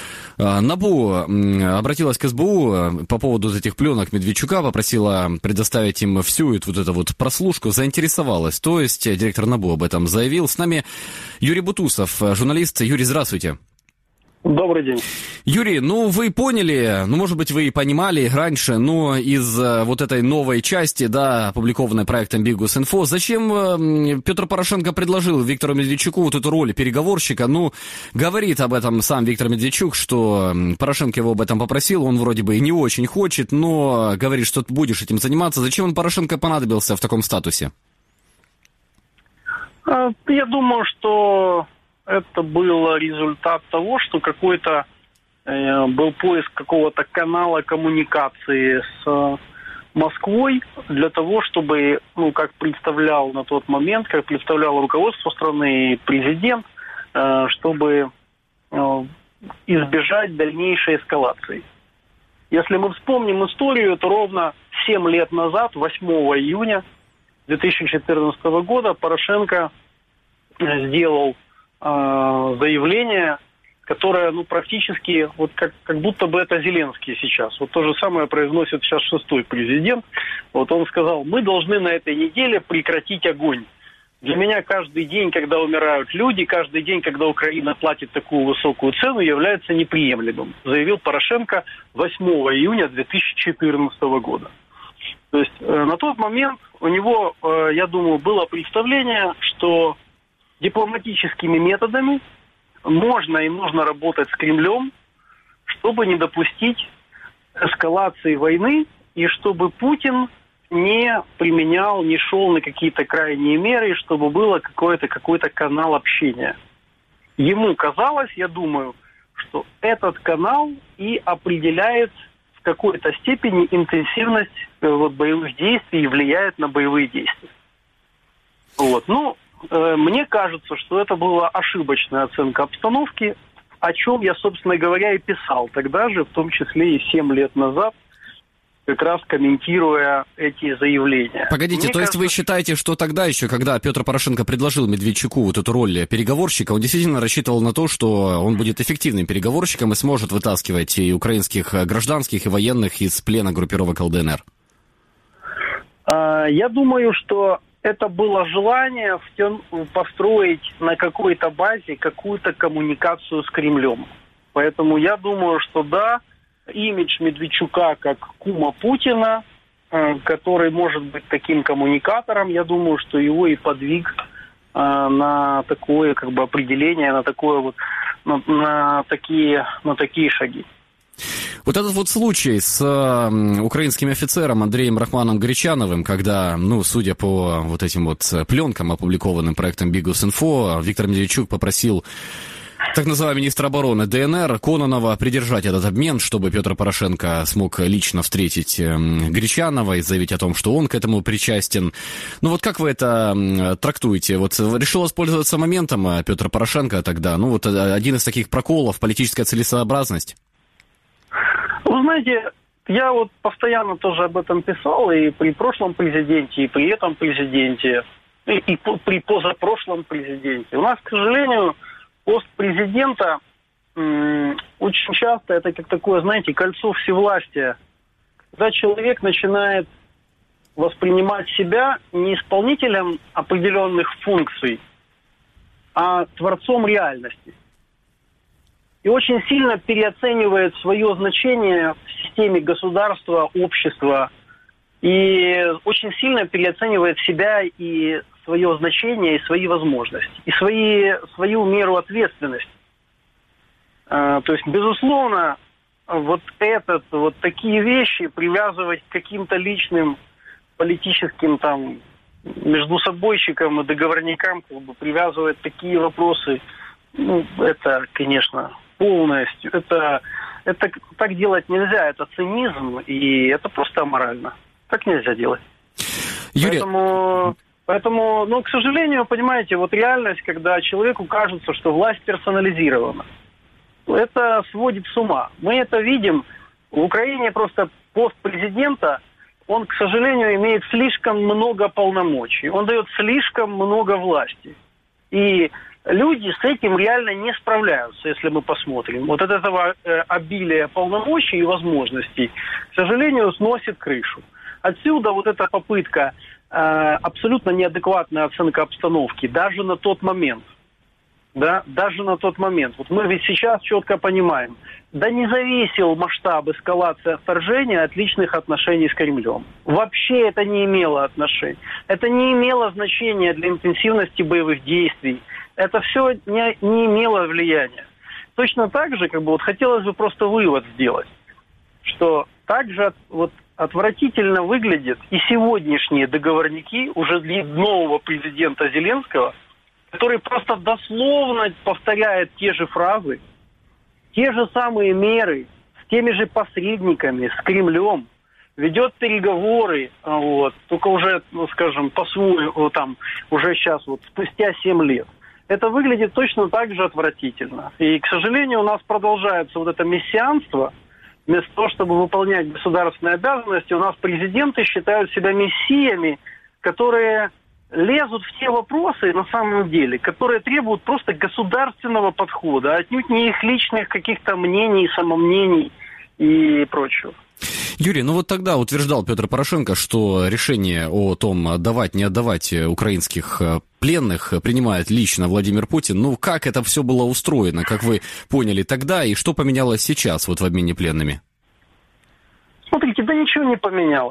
НАБУ обратилась к СБУ по поводу этих пленок Медведчука, попросила предоставить им всю эту вот эту вот прослушку, заинтересовалась. То есть директор НАБУ об этом заявил. С нами Юрий Бутусов, журналист. Юрий, здравствуйте. Добрый день. Юрий, ну вы поняли, ну может быть вы и понимали раньше, но из вот этой новой части, да, опубликованной проектом Bihus.info, зачем Петр Порошенко предложил Виктору Медведчуку вот эту роль переговорщика? Ну, говорит об этом сам Виктор Медведчук, что Порошенко его об этом попросил, он вроде бы и не очень хочет, но говорит, что ты будешь этим заниматься. Зачем он Порошенко понадобился в таком статусе? Я думаю, что это был результат того, что какой-то э, был поиск какого-то канала коммуникации с э, Москвой для того, чтобы, ну, как представлял на тот момент, как представлял руководство страны и президент, э, чтобы э, избежать дальнейшей эскалации. Если мы вспомним историю, то ровно семь лет назад, восьмого июня две тысячи четырнадцатого года, Порошенко сделал заявление, которое, ну, практически, вот как, как будто бы это Зеленский сейчас. Вот то же самое произносит сейчас шестой президент. Вот он сказал, мы должны на этой неделе прекратить огонь. Для меня каждый день, когда умирают люди, каждый день, когда Украина платит такую высокую цену, является неприемлемым, заявил Порошенко восьмого июня две тысячи четырнадцатого года. То есть э, на тот момент у него, э, я думаю, было представление, что дипломатическими методами можно и нужно работать с Кремлем, чтобы не допустить эскалации войны и чтобы Путин не применял, не шел на какие-то крайние меры, чтобы было какой-то, какой-то канал общения. Ему казалось, я думаю, что этот канал и определяет в какой-то степени интенсивность вот, боевых действий и влияет на боевые действия. Вот. Ну, э, мне кажется, что это была ошибочная оценка обстановки, о чем я, собственно говоря, и писал тогда же, в том числе и семь лет назад, как раз комментируя эти заявления. Погодите, Мне то есть кажется, вы считаете, что тогда еще, когда Петр Порошенко предложил Медведчуку вот эту роль переговорщика, он действительно рассчитывал на то, что он будет эффективным переговорщиком и сможет вытаскивать и украинских гражданских, и военных из плена группировок ЛДНР? Я думаю, что это было желание построить на какой-то базе какую-то коммуникацию с Кремлем. Поэтому я думаю, что да, имидж Медведчука как кума Путина, который может быть таким коммуникатором, я думаю, что его и подвиг на такое как бы определение, на такое вот, на, на такие, на такие шаги. Вот этот вот случай с э, украинским офицером Андреем Рахманом Гречановым, когда, ну, судя по вот этим вот пленкам, опубликованным проектом Бигус.Инфо, Виктор Медведчук попросил так называемый министр обороны ДНР Кононова придержать этот обмен, чтобы Петр Порошенко смог лично встретить э, Гречанова и заявить о том, что он к этому причастен. Ну вот как вы это э, трактуете? Вот решил воспользоваться моментом э, Петр Порошенко тогда, ну вот э, один из таких проколов, политическая целесообразность? Вы знаете, я вот постоянно тоже об этом писал и при прошлом президенте, и при этом президенте, и, и при позапрошлом президенте. У нас, к сожалению, пост президента м- очень часто это как такое, знаете, кольцо всевластия. Когда человек начинает воспринимать себя не исполнителем определенных функций, а творцом реальности. И очень сильно переоценивает свое значение в системе государства, общества. И очень сильно переоценивает себя и свое значение, и свои возможности, и свои, свою меру ответственности. А, то есть, безусловно, вот этот, вот такие вещи привязывать к каким-то личным политическим там междусобойщикам и договорникам, как бы привязывать такие вопросы, ну, это, конечно, полностью, это, это так делать нельзя, это цинизм, и это просто аморально. Так нельзя делать. Юрий... Поэтому, поэтому, ну, к сожалению, понимаете, вот реальность, когда человеку кажется, что власть персонализирована, это сводит с ума. Мы это видим. В Украине просто пост президента, он, к сожалению, имеет слишком много полномочий. Он дает слишком много власти. И люди с этим реально не справляются, если мы посмотрим. Вот от этого э, обилия полномочий и возможностей, к сожалению, сносит крышу. Отсюда вот эта попытка, э, абсолютно неадекватная оценка обстановки, даже на тот момент. Да, даже на тот момент. Вот мы ведь сейчас четко понимаем, да не зависел масштаб эскалации вторжения от личных отношений с Кремлем. Вообще это не имело отношения. Это не имело значения для интенсивности боевых действий. Это все не, не имело влияния. Точно так же, как бы, вот хотелось бы просто вывод сделать, что также вот отвратительно выглядят и сегодняшние договорники уже для нового президента Зеленского, который просто дословно повторяет те же фразы, те же самые меры, с теми же посредниками, с Кремлем, ведет переговоры, вот, только уже, ну, скажем, по-своему, там, уже сейчас, вот, спустя семь лет. Это выглядит точно так же отвратительно. И, к сожалению, у нас продолжается вот это мессианство. Вместо того, чтобы выполнять государственные обязанности, у нас президенты считают себя мессиями, которые лезут в те вопросы, на самом деле, которые требуют просто государственного подхода, отнюдь не их личных каких-то мнений, самомнений и прочего. Юрий, ну вот тогда утверждал Петр Порошенко, что решение о том, отдавать, не отдавать украинских пленных принимает лично Владимир Путин. Ну, как это все было устроено, как вы поняли тогда, и что поменялось сейчас вот в обмене пленными? Смотрите, да ничего не поменялось.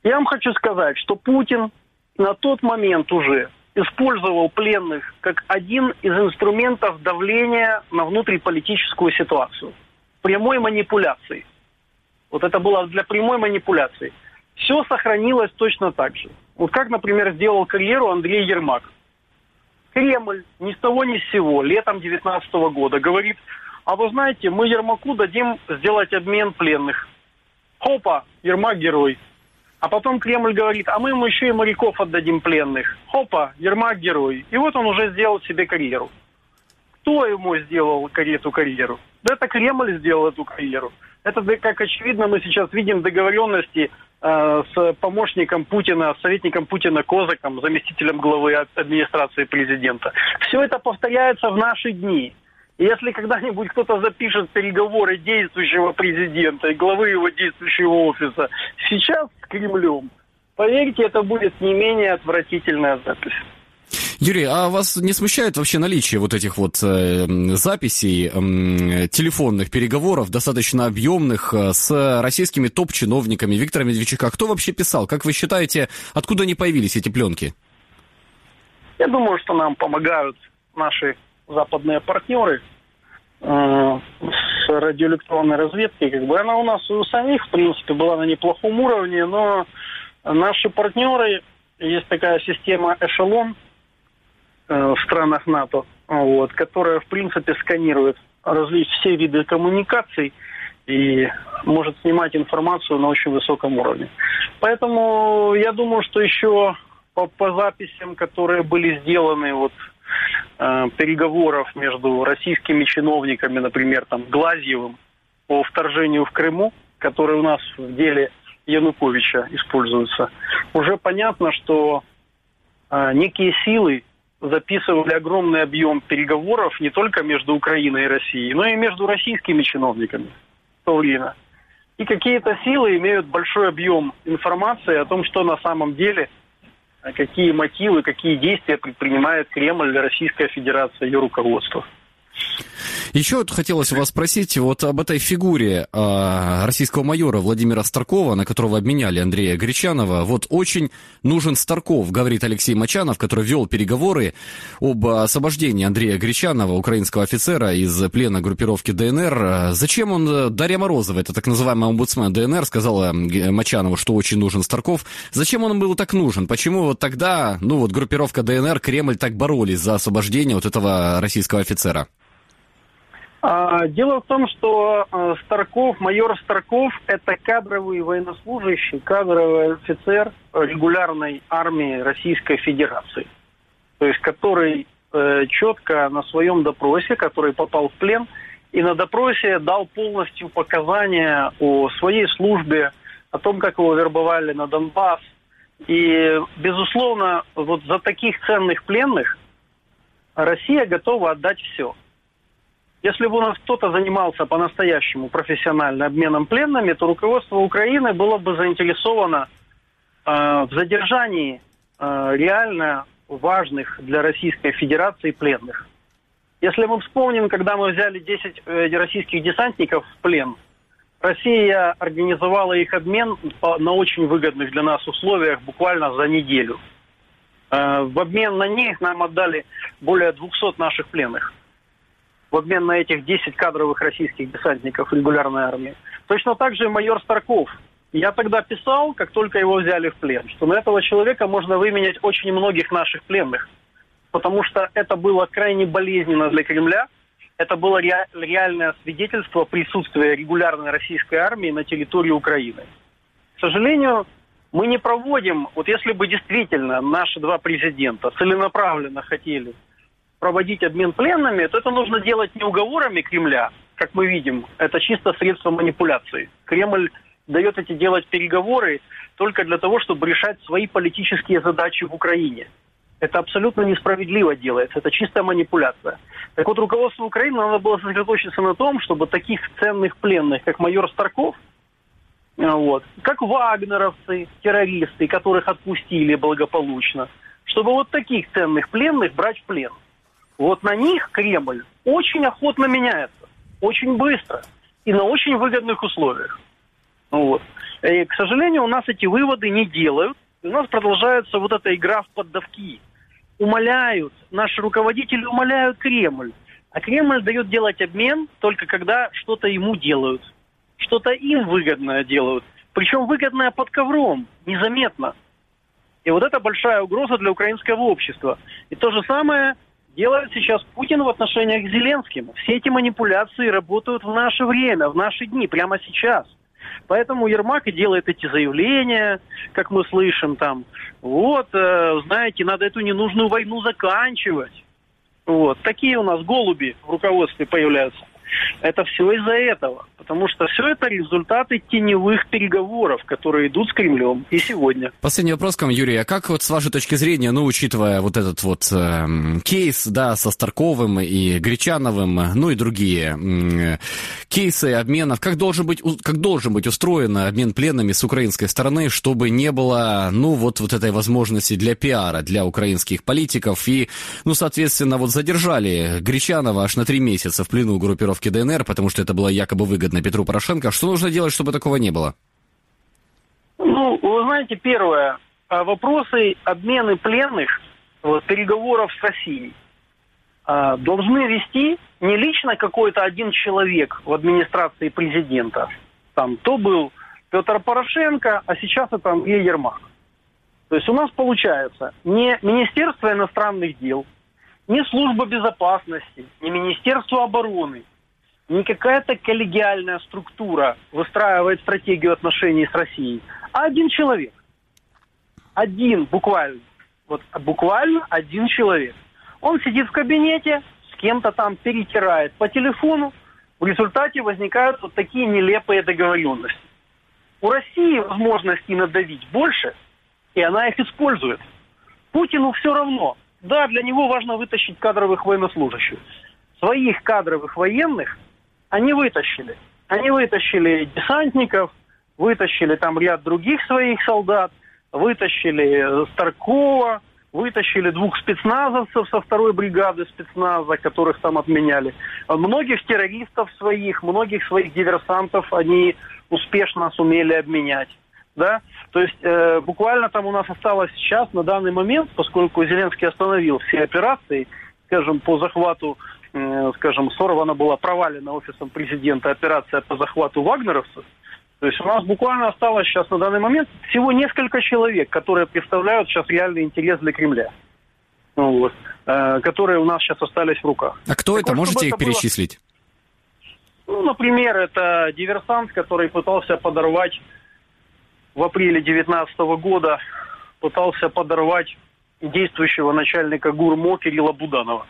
Я вам хочу сказать, что Путин на тот момент уже использовал пленных как один из инструментов давления на внутриполитическую ситуацию. Прямой манипуляции. Вот это было для прямой манипуляции. Все сохранилось точно так же. Вот как, например, сделал карьеру Андрей Ермак. Кремль ни с того ни с сего летом две тысячи девятнадцатого года говорит: а вы знаете, мы Ермаку дадим сделать обмен пленных. Хопа, Ермак герой. А потом Кремль говорит: а мы ему еще и моряков отдадим пленных. Хопа, Ермак герой. И вот он уже сделал себе карьеру. Кто ему сделал эту карьеру? Да это Кремль сделал эту карьеру. Это, как очевидно, мы сейчас видим договоренности э, с помощником Путина, советником Путина Козаком, заместителем главы администрации президента. Все это повторяется в наши дни. И если когда-нибудь кто-то запишет переговоры действующего президента и главы его действующего офиса сейчас с Кремлем, поверьте, это будет не менее отвратительная запись. Юрий, а вас не смущает вообще наличие вот этих вот э, записей, э, телефонных переговоров, достаточно объемных, э, с российскими топ-чиновниками Виктора Медведчука? Кто вообще писал? Как вы считаете, откуда они появились, эти пленки? Я думаю, что нам помогают наши западные партнеры э, с радиоэлектронной разведкой. Как бы она у нас у самих, в принципе, была на неплохом уровне, но наши партнеры, есть такая система «Эшелон», в странах НАТО, вот, которая, в принципе, сканирует различ... все виды коммуникаций и может снимать информацию на очень высоком уровне. Поэтому я думаю, что еще по, по записям, которые были сделаны, вот, э, переговоров между российскими чиновниками, например, там, Глазьевым по вторжению в Крыму, который у нас в деле Януковича используется, уже понятно, что э, некие силы записывали огромный объем переговоров не только между Украиной и Россией, но и между российскими чиновниками в то время. И какие-то силы имеют большой объем информации о том, что на самом деле, какие мотивы, какие действия предпринимает Кремль, Российская Федерация, ее руководство. Еще вот хотелось вас спросить вот об этой фигуре э, российского майора Владимира Старкова, на которого обменяли Андрея Гречанова. Вот очень нужен Старков, говорит Алексей Мочанов, который вел переговоры об освобождении Андрея Гречанова, украинского офицера из плена группировки ДНР. Зачем он, Дарья Морозова, это так называемый омбудсмен ДНР, сказала Мочанову, что очень нужен Старков. Зачем он был так нужен? Почему вот тогда, ну вот группировка ДНР, Кремль так боролись за освобождение вот этого российского офицера? Дело в том, что Старков, майор Старков, это кадровый военнослужащий, кадровый офицер регулярной армии Российской Федерации. То есть, который э, четко на своем допросе, который попал в плен, и на допросе дал полностью показания о своей службе, о том, как его вербовали на Донбасс. И, безусловно, вот за таких ценных пленных Россия готова отдать все. Если бы у нас кто-то занимался по-настоящему профессионально обменом пленными, то руководство Украины было бы заинтересовано э, в задержании э, реально важных для Российской Федерации пленных. Если мы вспомним, когда мы взяли десять э, российских десантников в плен, Россия организовала их обмен по, на очень выгодных для нас условиях буквально за неделю. Э, в обмен на них нам отдали более двухсот наших пленных. В обмен на этих десять кадровых российских десантников регулярной армии. Точно так же и майор Старков. Я тогда писал, как только его взяли в плен, что на этого человека можно выменять очень многих наших пленных. Потому что это было крайне болезненно для Кремля. Это было ре- реальное свидетельство присутствия регулярной российской армии на территории Украины. К сожалению, мы не проводим, вот если бы действительно наши два президента целенаправленно хотели проводить обмен пленными, то это нужно делать не уговорами Кремля, как мы видим, это чисто средство манипуляции. Кремль дает эти делать переговоры только для того, чтобы решать свои политические задачи в Украине. Это абсолютно несправедливо делается, это чистая манипуляция. Так вот, руководству Украины надо было сосредоточиться на том, чтобы таких ценных пленных, как майор Старков, вот, как вагнеровцы, террористы, которых отпустили благополучно, чтобы вот таких ценных пленных брать в плен. Вот на них Кремль очень охотно меняется, очень быстро и на очень выгодных условиях. Вот. И, к сожалению, у нас эти выводы не делают. У нас продолжается вот эта игра в поддавки. Умоляют, наши руководители умоляют Кремль. А Кремль дает делать обмен только когда что-то ему делают. Что-то им выгодное делают. Причем выгодное под ковром, незаметно. И вот это большая угроза для украинского общества. И то же самое делает сейчас Путин в отношениях с Зеленским. Все эти манипуляции работают в наше время, в наши дни, прямо сейчас. Поэтому Ермак и делает эти заявления, как мы слышим там. Вот, э, знаете, надо эту ненужную войну заканчивать. Вот, такие у нас голуби в руководстве появляются. Это все из-за этого. Потому что все это результаты теневых переговоров, которые идут с Кремлем и сегодня. Последний вопрос к вам, Юрий. А как вот с вашей точки зрения, ну, учитывая вот этот вот э, кейс, да, со Старковым и Гречановым, ну и другие э, кейсы обменов, как должен быть, как должен быть устроен обмен пленными с украинской стороны, чтобы не было, ну, вот, вот этой возможности для пиара, для украинских политиков и, ну, соответственно, вот задержали Гречанова аж на три месяца в плену группировки ДНР, потому что это было якобы выгодно Петру Порошенко. Что нужно делать, чтобы такого не было? Ну, вы знаете, первое, вопросы обмена пленных, вот, переговоров с Россией должны вести не лично какой-то один человек в администрации президента. Там то был Петр Порошенко, а сейчас это Андрей Ермак. То есть у нас получается не Министерство иностранных дел, не Служба безопасности, не Министерство обороны, не какая-то коллегиальная структура выстраивает стратегию отношений с Россией, а один человек. Один, буквально. Вот буквально один человек. Он сидит в кабинете, с кем-то там перетирает по телефону. В результате возникают вот такие нелепые договоренности. У России возможности надавить больше, и она их использует. Путину все равно. Да, для него важно вытащить кадровых военнослужащих. Своих кадровых военных они вытащили. Они вытащили десантников, вытащили там ряд других своих солдат, вытащили Старкова, вытащили двух спецназовцев со второй бригады спецназа, которых там отменяли. Многих террористов своих, многих своих диверсантов они успешно сумели обменять. Да? То есть э, буквально там у нас осталось сейчас, на данный момент, поскольку Зеленский остановил все операции, скажем, по захвату, э, скажем, сорвана была, провалена офисом президента операция по захвату вагнеровцев. То есть у нас буквально осталось сейчас на данный момент всего несколько человек, которые представляют сейчас реальный интерес для Кремля. Ну, вот, э, которые у нас сейчас остались в руках. А кто так это? Вот, можете их это перечислить? Было... Ну, например, это диверсант, который пытался подорвать в апреле две тысячи девятнадцатого года, пытался подорвать действующего начальника ГУРМО Кирилла Буданова.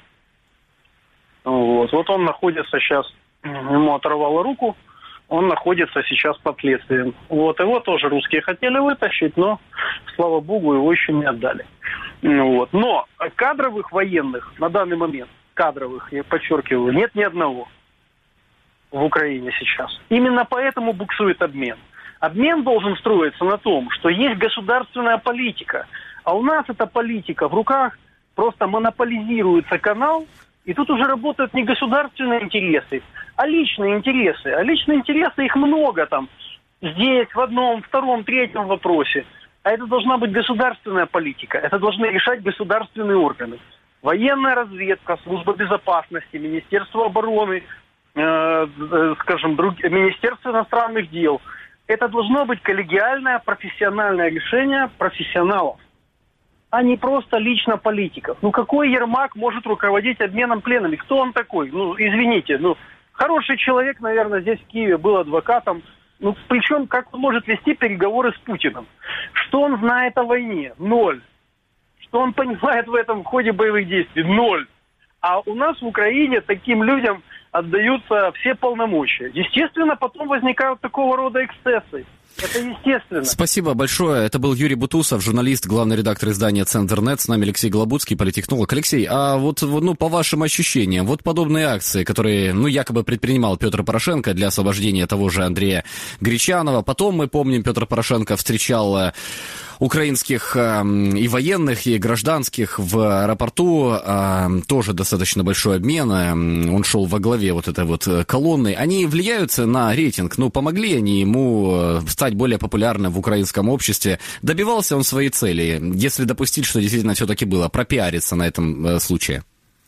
Вот, вот он находится сейчас, ему оторвало руку, он находится сейчас под следствием. Вот, его тоже русские хотели вытащить, но, слава богу, его еще не отдали. Вот. Но кадровых военных на данный момент, кадровых, я подчеркиваю, нет ни одного в Украине сейчас. Именно поэтому буксует обмен. Обмен должен строиться на том, что есть государственная политика, а у нас эта политика в руках, просто монополизируется канал, и тут уже работают не государственные интересы, а личные интересы. А личные интересы, их много там, здесь, в одном, втором, третьем вопросе. А это должна быть государственная политика, это должны решать государственные органы. Военная разведка, служба безопасности, Министерство обороны, э, э, скажем, друг, Министерство иностранных дел. Это должно быть коллегиальное, профессиональное решение профессионалов, а не просто лично политиков. Ну, какой Ермак может руководить обменом пленными? Кто он такой? Ну, извините, ну, хороший человек, наверное, здесь в Киеве был адвокатом. Ну, причем, как он может вести переговоры с Путиным? Что он знает о войне? Ноль. Что он понимает в этом в ходе боевых действий? Ноль. А у нас в Украине таким людям отдаются все полномочия. Естественно, потом возникают такого рода эксцессы. Это естественно. Спасибо большое. Это был Юрий Бутусов, журналист, главный редактор издания «Центр.нет». С нами Алексей Голобудский, политтехнолог. Алексей, а вот, ну, по вашим ощущениям, вот подобные акции, которые, ну, якобы предпринимал Петр Порошенко для освобождения того же Андрея Гречанова. Потом, мы помним, Петр Порошенко встречал украинских и военных, и гражданских в аэропорту. Тоже достаточно большой обмен. Он шел во главе вот этой вот колонны. Они влияют на рейтинг? Ну, помогли они ему стать более популярным в украинском обществе? Добивался он своей цели, если допустить, что действительно все-таки было, пропиариться на этом случае?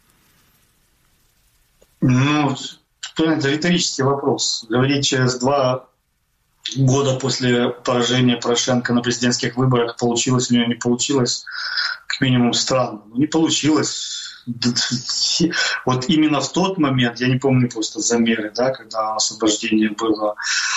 Ну, это риторический вопрос. Говорить через два года после поражения Порошенко на президентских выборах, получилось у него, не получилось, как минимум странно. Ну, не получилось. Вот именно в тот момент, я не помню просто замеры, да, когда освобождение было.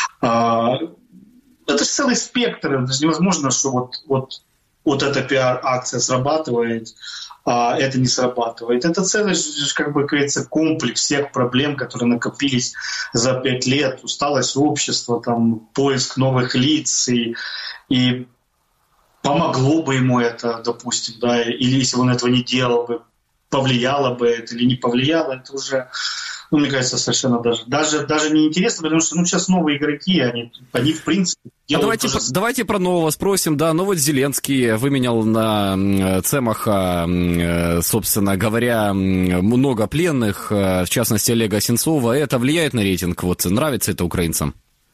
Это же целый спектр. Это же невозможно, что вот, вот, вот эта пиар-акция срабатывает, а это не срабатывает. Это целый, как бы говорится, комплекс всех проблем, которые накопились за пять лет. Усталость общества, там, поиск новых лиц. И, и помогло бы ему это, допустим, да, или если бы он этого не делал бы, повлияло бы это или не повлияло, это уже, ну, мне кажется, совершенно даже, даже, даже не интересно, потому что ну, сейчас новые игроки, они, они в принципе... А давайте, тоже... давайте про нового спросим, да, ну вот Зеленский выменял на Цемаха, собственно говоря, много пленных, в частности Олега Сенцова. Это влияет на рейтинг? Вот нравится это украинцам?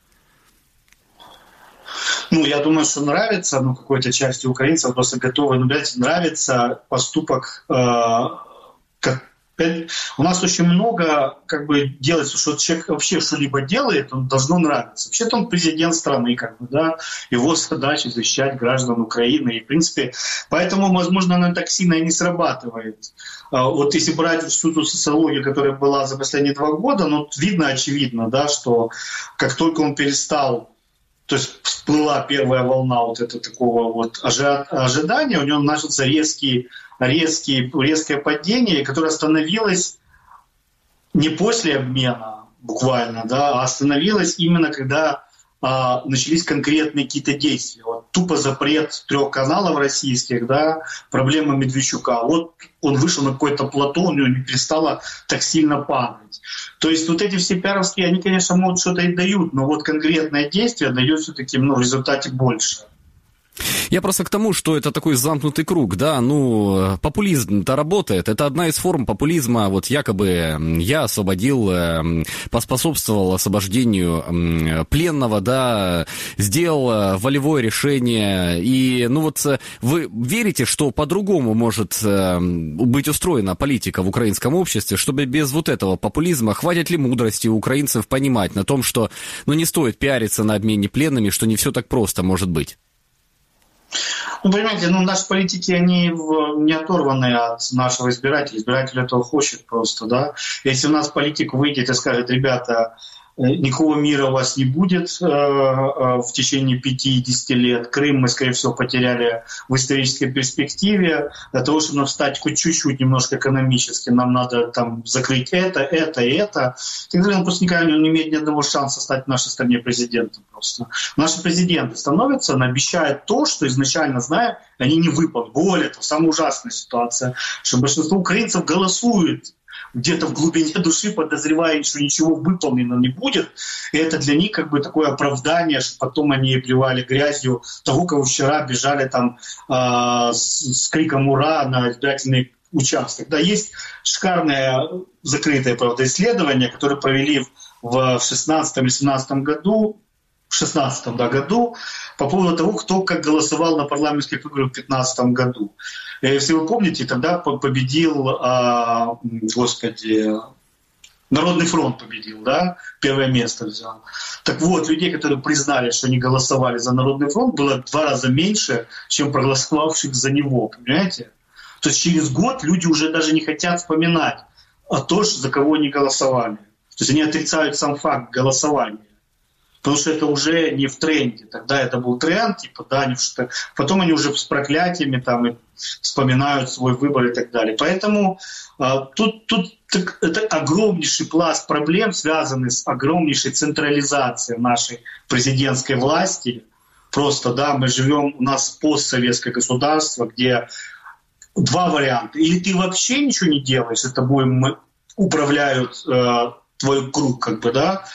Ну, я думаю, что нравится, ну, какой-то части украинцев просто готовы, ну, блядь, нравится поступок, э, как, у нас очень много, как бы, делается, что человек вообще что-либо делает, он должно нравиться. Вообще-то он президент страны, как бы, да, его задача защищать граждан Украины, и, в принципе, поэтому, возможно, она так сильно и не срабатывает. Вот если брать всю ту социологию, которая была за последние два года, ну, видно, очевидно, да, что как только он перестал, то есть всплыла первая волна вот этого такого вот ожидания, у него начался резкий, резкий, резкое падение, которое остановилось не после обмена буквально, да, а остановилось именно когда а, начались конкретные какие-то действия. Вот, тупо запрет трех каналов российских, да, проблема Медведчука. Вот он вышел на какое-то плато, у него не перестало так сильно падать. То есть вот эти все пиаровские, они, конечно, могут что-то и дают, но вот конкретное действие дает все-таки, ну, в результате больше. Я просто к тому, что это такой замкнутый круг, да, ну, популизм-то работает, это одна из форм популизма, вот якобы я освободил, поспособствовал освобождению пленного, да, сделал волевое решение, и, ну, вот вы верите, что по-другому может быть устроена политика в украинском обществе, чтобы без вот этого популизма, хватит ли мудрости у украинцев понимать на том, что, ну, не стоит пиариться на обмене пленными, что не все так просто может быть? Ну, понимаете, ну, наши политики, они не оторваны от нашего избирателя. Избиратель этого хочет просто, да. Если у нас политик выйдет и скажет, ребята, никакого мира у вас не будет э, э, в течение пяти-десяти лет. Крым мы, скорее всего, потеряли в исторической перспективе. Для того, чтобы нам стать хоть чуть-чуть немножко экономически, нам надо там закрыть это, это и это. Тогда он просто никогда не имеет ни одного шанса стать в нашей стране президентом. Просто. Наши президенты становятся, они обещают то, что изначально зная, они не выполнят. Более того, самая ужасная ситуация, что большинство украинцев голосует где-то в глубине души, подозревая, что ничего выполнено не будет. И это для них как бы такое оправдание, что потом они плевали грязью того, кого вчера бежали там э, с, с криком «Ура!» на избирательный участок. Да, есть шикарное закрытое, правда, исследование, которое провели в шестнадцатом или семнадцатом году, в шестнадцатом да, году по поводу того, кто как голосовал на парламентских выборах в пятнадцатом году. Если вы помните, тогда победил, а, господи, Народный фронт победил, да, первое место взял. Так вот, людей, которые признали, что они голосовали за Народный фронт, было в два раза меньше, чем проголосовавших за него, понимаете? То есть через год люди уже даже не хотят вспоминать о том, за кого они голосовали. То есть они отрицают сам факт голосования. Потому что это уже не в тренде. Тогда это был тренд, типа, да, они что-то... Потом они уже с проклятиями там и вспоминают свой выбор и так далее. Поэтому а, тут, тут так, это огромнейший пласт проблем, связанный с огромнейшей централизацией нашей президентской власти. Просто, да, мы живем, у нас постсоветское государство, где два варианта. Или ты вообще ничего не делаешь, это тобой управляют э, твой круг, как бы, да,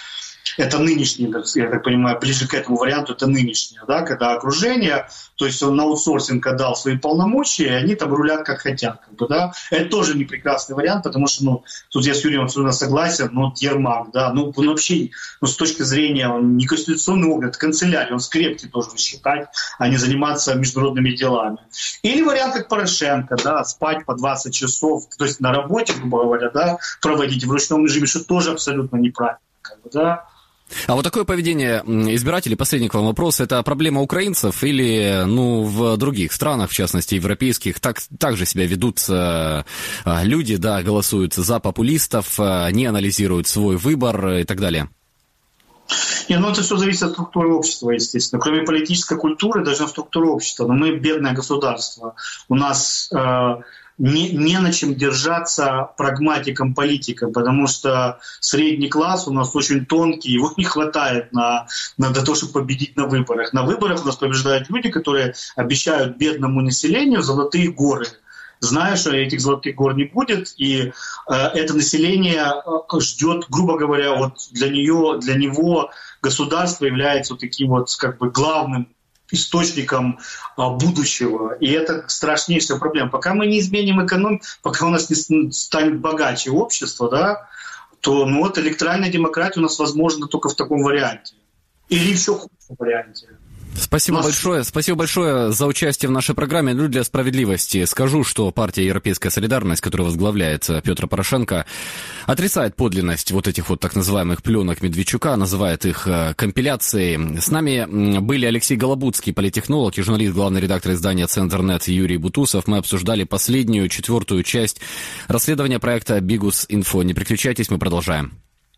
это нынешний, я так понимаю, ближе к этому варианту, это нынешнее, да, когда окружение, то есть он на аутсорсинг отдал свои полномочия, и они там рулят как хотят. Как бы, да. Это тоже не прекрасный вариант, потому что, ну, тут я с Юрием абсолютно согласен, но Ермак, да, ну, он вообще, ну, с точки зрения, он не конституционный орган, это канцелярия, он скрепки должен считать, а не заниматься международными делами. Или вариант, как Порошенко, да, спать по двадцать часов, то есть на работе, грубо говоря, да, проводить в ручном режиме, что тоже абсолютно неправильно, как бы, да. А вот такое поведение избирателей, последний к вам вопрос, это проблема украинцев или, ну, в других странах, в частности, европейских, так, так же себя ведут э, люди, да, голосуют за популистов, э, не анализируют свой выбор и так далее? Не, ну это все зависит от структуры общества, естественно. Кроме политической культуры, даже структура общества. Но мы бедное государство. У нас э, не, не на чем держаться прагматикам, политикам, потому что средний класс у нас очень тонкий, его не хватает на, на, на то, чтобы победить на выборах. На выборах у нас побеждают люди, которые обещают бедному населению золотые горы, зная, что этих золотых гор не будет, и э, это население ждет, грубо говоря, вот для нее, для него государство является вот таким вот как бы главным источником а, будущего. И это страшнейшая проблема. Пока мы не изменим экономику, пока у нас не станет богаче общество, да, то ну, вот электоральная демократия у нас возможна только в таком варианте. Или еще худшем варианте. Спасибо Нас... большое. Спасибо большое за участие в нашей программе. Ну, для справедливости скажу, что партия «Европейская солидарность», которую возглавляет Петр Порошенко, отрицает подлинность вот этих вот так называемых пленок Медведчука, называет их компиляцией. С нами были Алексей Голобудский, политтехнолог и журналист, главный редактор издания «Центр.нет» Юрий Бутусов. Мы обсуждали последнюю, четвертую часть расследования проекта Бигус.Инфо. Не переключайтесь, мы продолжаем.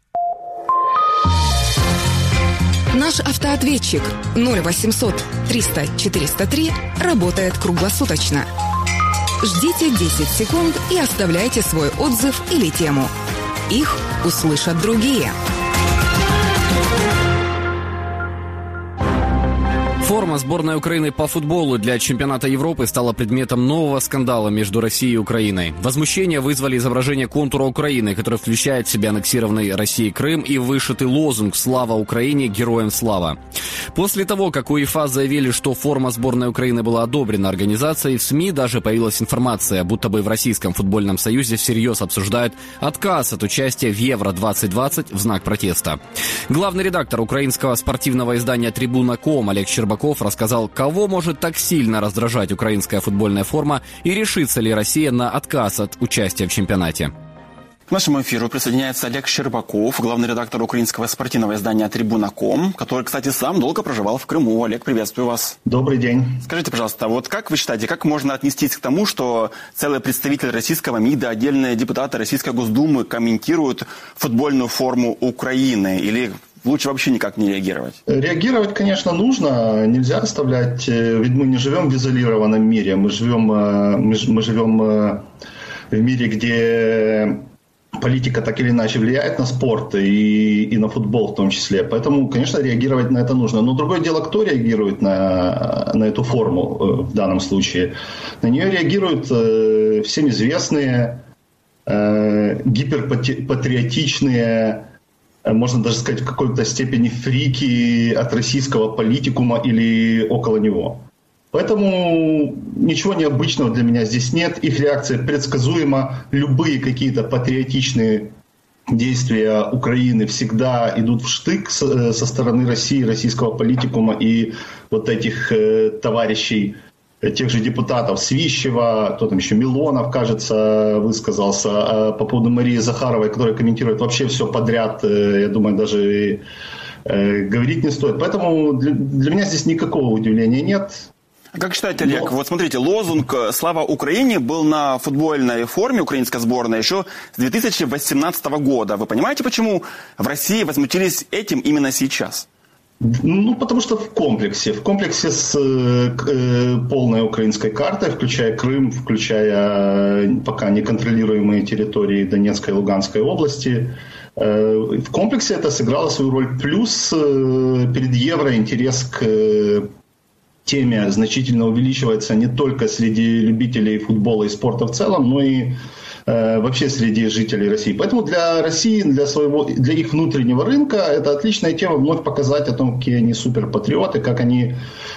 Наш автоответчик ноль восемьсот триста четыреста три работает круглосуточно. Ждите десять секунд и оставляйте свой отзыв или тему. Их услышат другие. Форма сборной Украины по футболу для чемпионата Европы стала предметом нового скандала между Россией и Украиной. Возмущение вызвали изображение контура Украины, который включает в себя аннексированный Россией Крым и вышитый лозунг «Слава Украине! Героям слава!». После того, как УЕФА заявили, что форма сборной Украины была одобрена организацией, в СМИ даже появилась информация, будто бы в Российском футбольном союзе всерьез обсуждают отказ от участия в Евро двадцать двадцать в знак протеста. Главный редактор украинского спортивного издания «Трибуна точка ком» Олег Щербаков рассказал, кого может так сильно раздражать украинская футбольная форма и решится ли Россия на отказ от участия в чемпионате. К нашему эфиру присоединяется Олег Щербаков, главный редактор украинского спортивного издания «Трибуна точка ком», который, кстати, сам долго проживал в Крыму. Олег, приветствую вас. Добрый день. Скажите, пожалуйста, вот как вы считаете, как можно отнестись к тому, что целый представитель российского МИДа, отдельные депутаты Российской Госдумы комментируют футбольную форму Украины? Или лучше вообще никак не реагировать? Реагировать, конечно, нужно. Нельзя оставлять... Ведь мы не живем в изолированном мире. Мы живем, мы, мы живем в мире, где политика так или иначе влияет на спорт и, и на футбол в том числе. Поэтому, конечно, реагировать на это нужно. Но другое дело, кто реагирует на, на эту форму в данном случае. На нее реагируют всем известные, гиперпатриотичные, можно даже сказать, в какой-то степени фрики от российского политикума или около него. Поэтому ничего необычного для меня здесь нет. Их реакция предсказуема. Любые какие-то патриотичные действия Украины всегда идут в штык со стороны России, российского политикума и вот этих э, товарищей, тех же депутатов Свищева, кто там еще, Милонов, кажется, высказался по поводу Марии Захаровой, которая комментирует вообще все подряд, я думаю, даже говорить не стоит. Поэтому для, для меня здесь никакого удивления нет. Как считаете, Олег, Но... вот смотрите, лозунг «Слава Украине» был на футбольной форме украинской сборной еще с две тысячи восемнадцатого года. Вы понимаете, почему в России возмутились этим именно сейчас? Ну, потому что в комплексе. В комплексе с э, полной украинской картой, включая Крым, включая пока неконтролируемые территории Донецкой и Луганской области. Э, в комплексе это сыграло свою роль. Плюс э, перед Евро интерес к э, теме значительно увеличивается не только среди любителей футбола и спорта в целом, но и вообще среди жителей России. Поэтому для России, для, своего, для их внутреннего рынка это отличная тема вновь показать о том, какие они суперпатриоты, как они,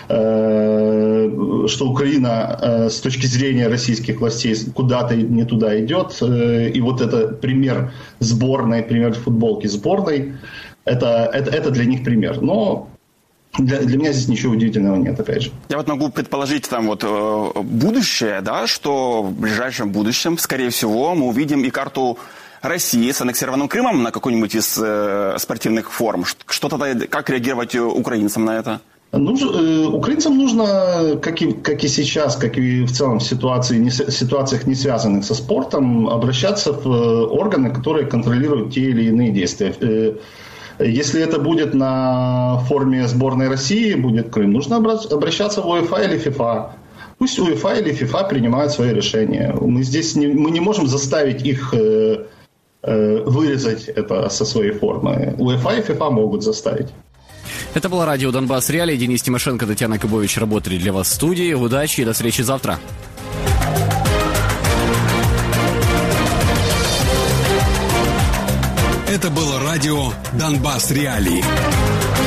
э, что Украина э, с точки зрения российских властей куда-то не туда идет. Э, и вот это пример сборной, пример футболки сборной, это, это, это для них пример. Но Для, для меня здесь ничего удивительного нет, опять же. Я вот могу предположить там вот э, будущее, да, что в ближайшем будущем, скорее всего, мы увидим и карту России с аннексированным Крымом на какой-нибудь из э, спортивных форм. Что тогда, как реагировать украинцам на это? Ну, э, украинцам нужно, как и, как и сейчас, как и в целом в ситуации, не, ситуациях, не связанных со спортом, обращаться в органы, которые контролируют те или иные действия. Э, Если это будет на форме сборной России, будет Крым, нужно обращаться в УЕФА или ФИФА. Пусть УЕФА или ФИФА принимают свои решения. Мы здесь не, мы не можем заставить их э, э, вырезать это со своей формы. УЕФА и ФИФА могут заставить. Это было радио «Донбасс Реалии». Денис Тимошенко, Татьяна Кубович работали для вас в студии. Удачи и до встречи завтра. Это было радио «Донбасс Реалии».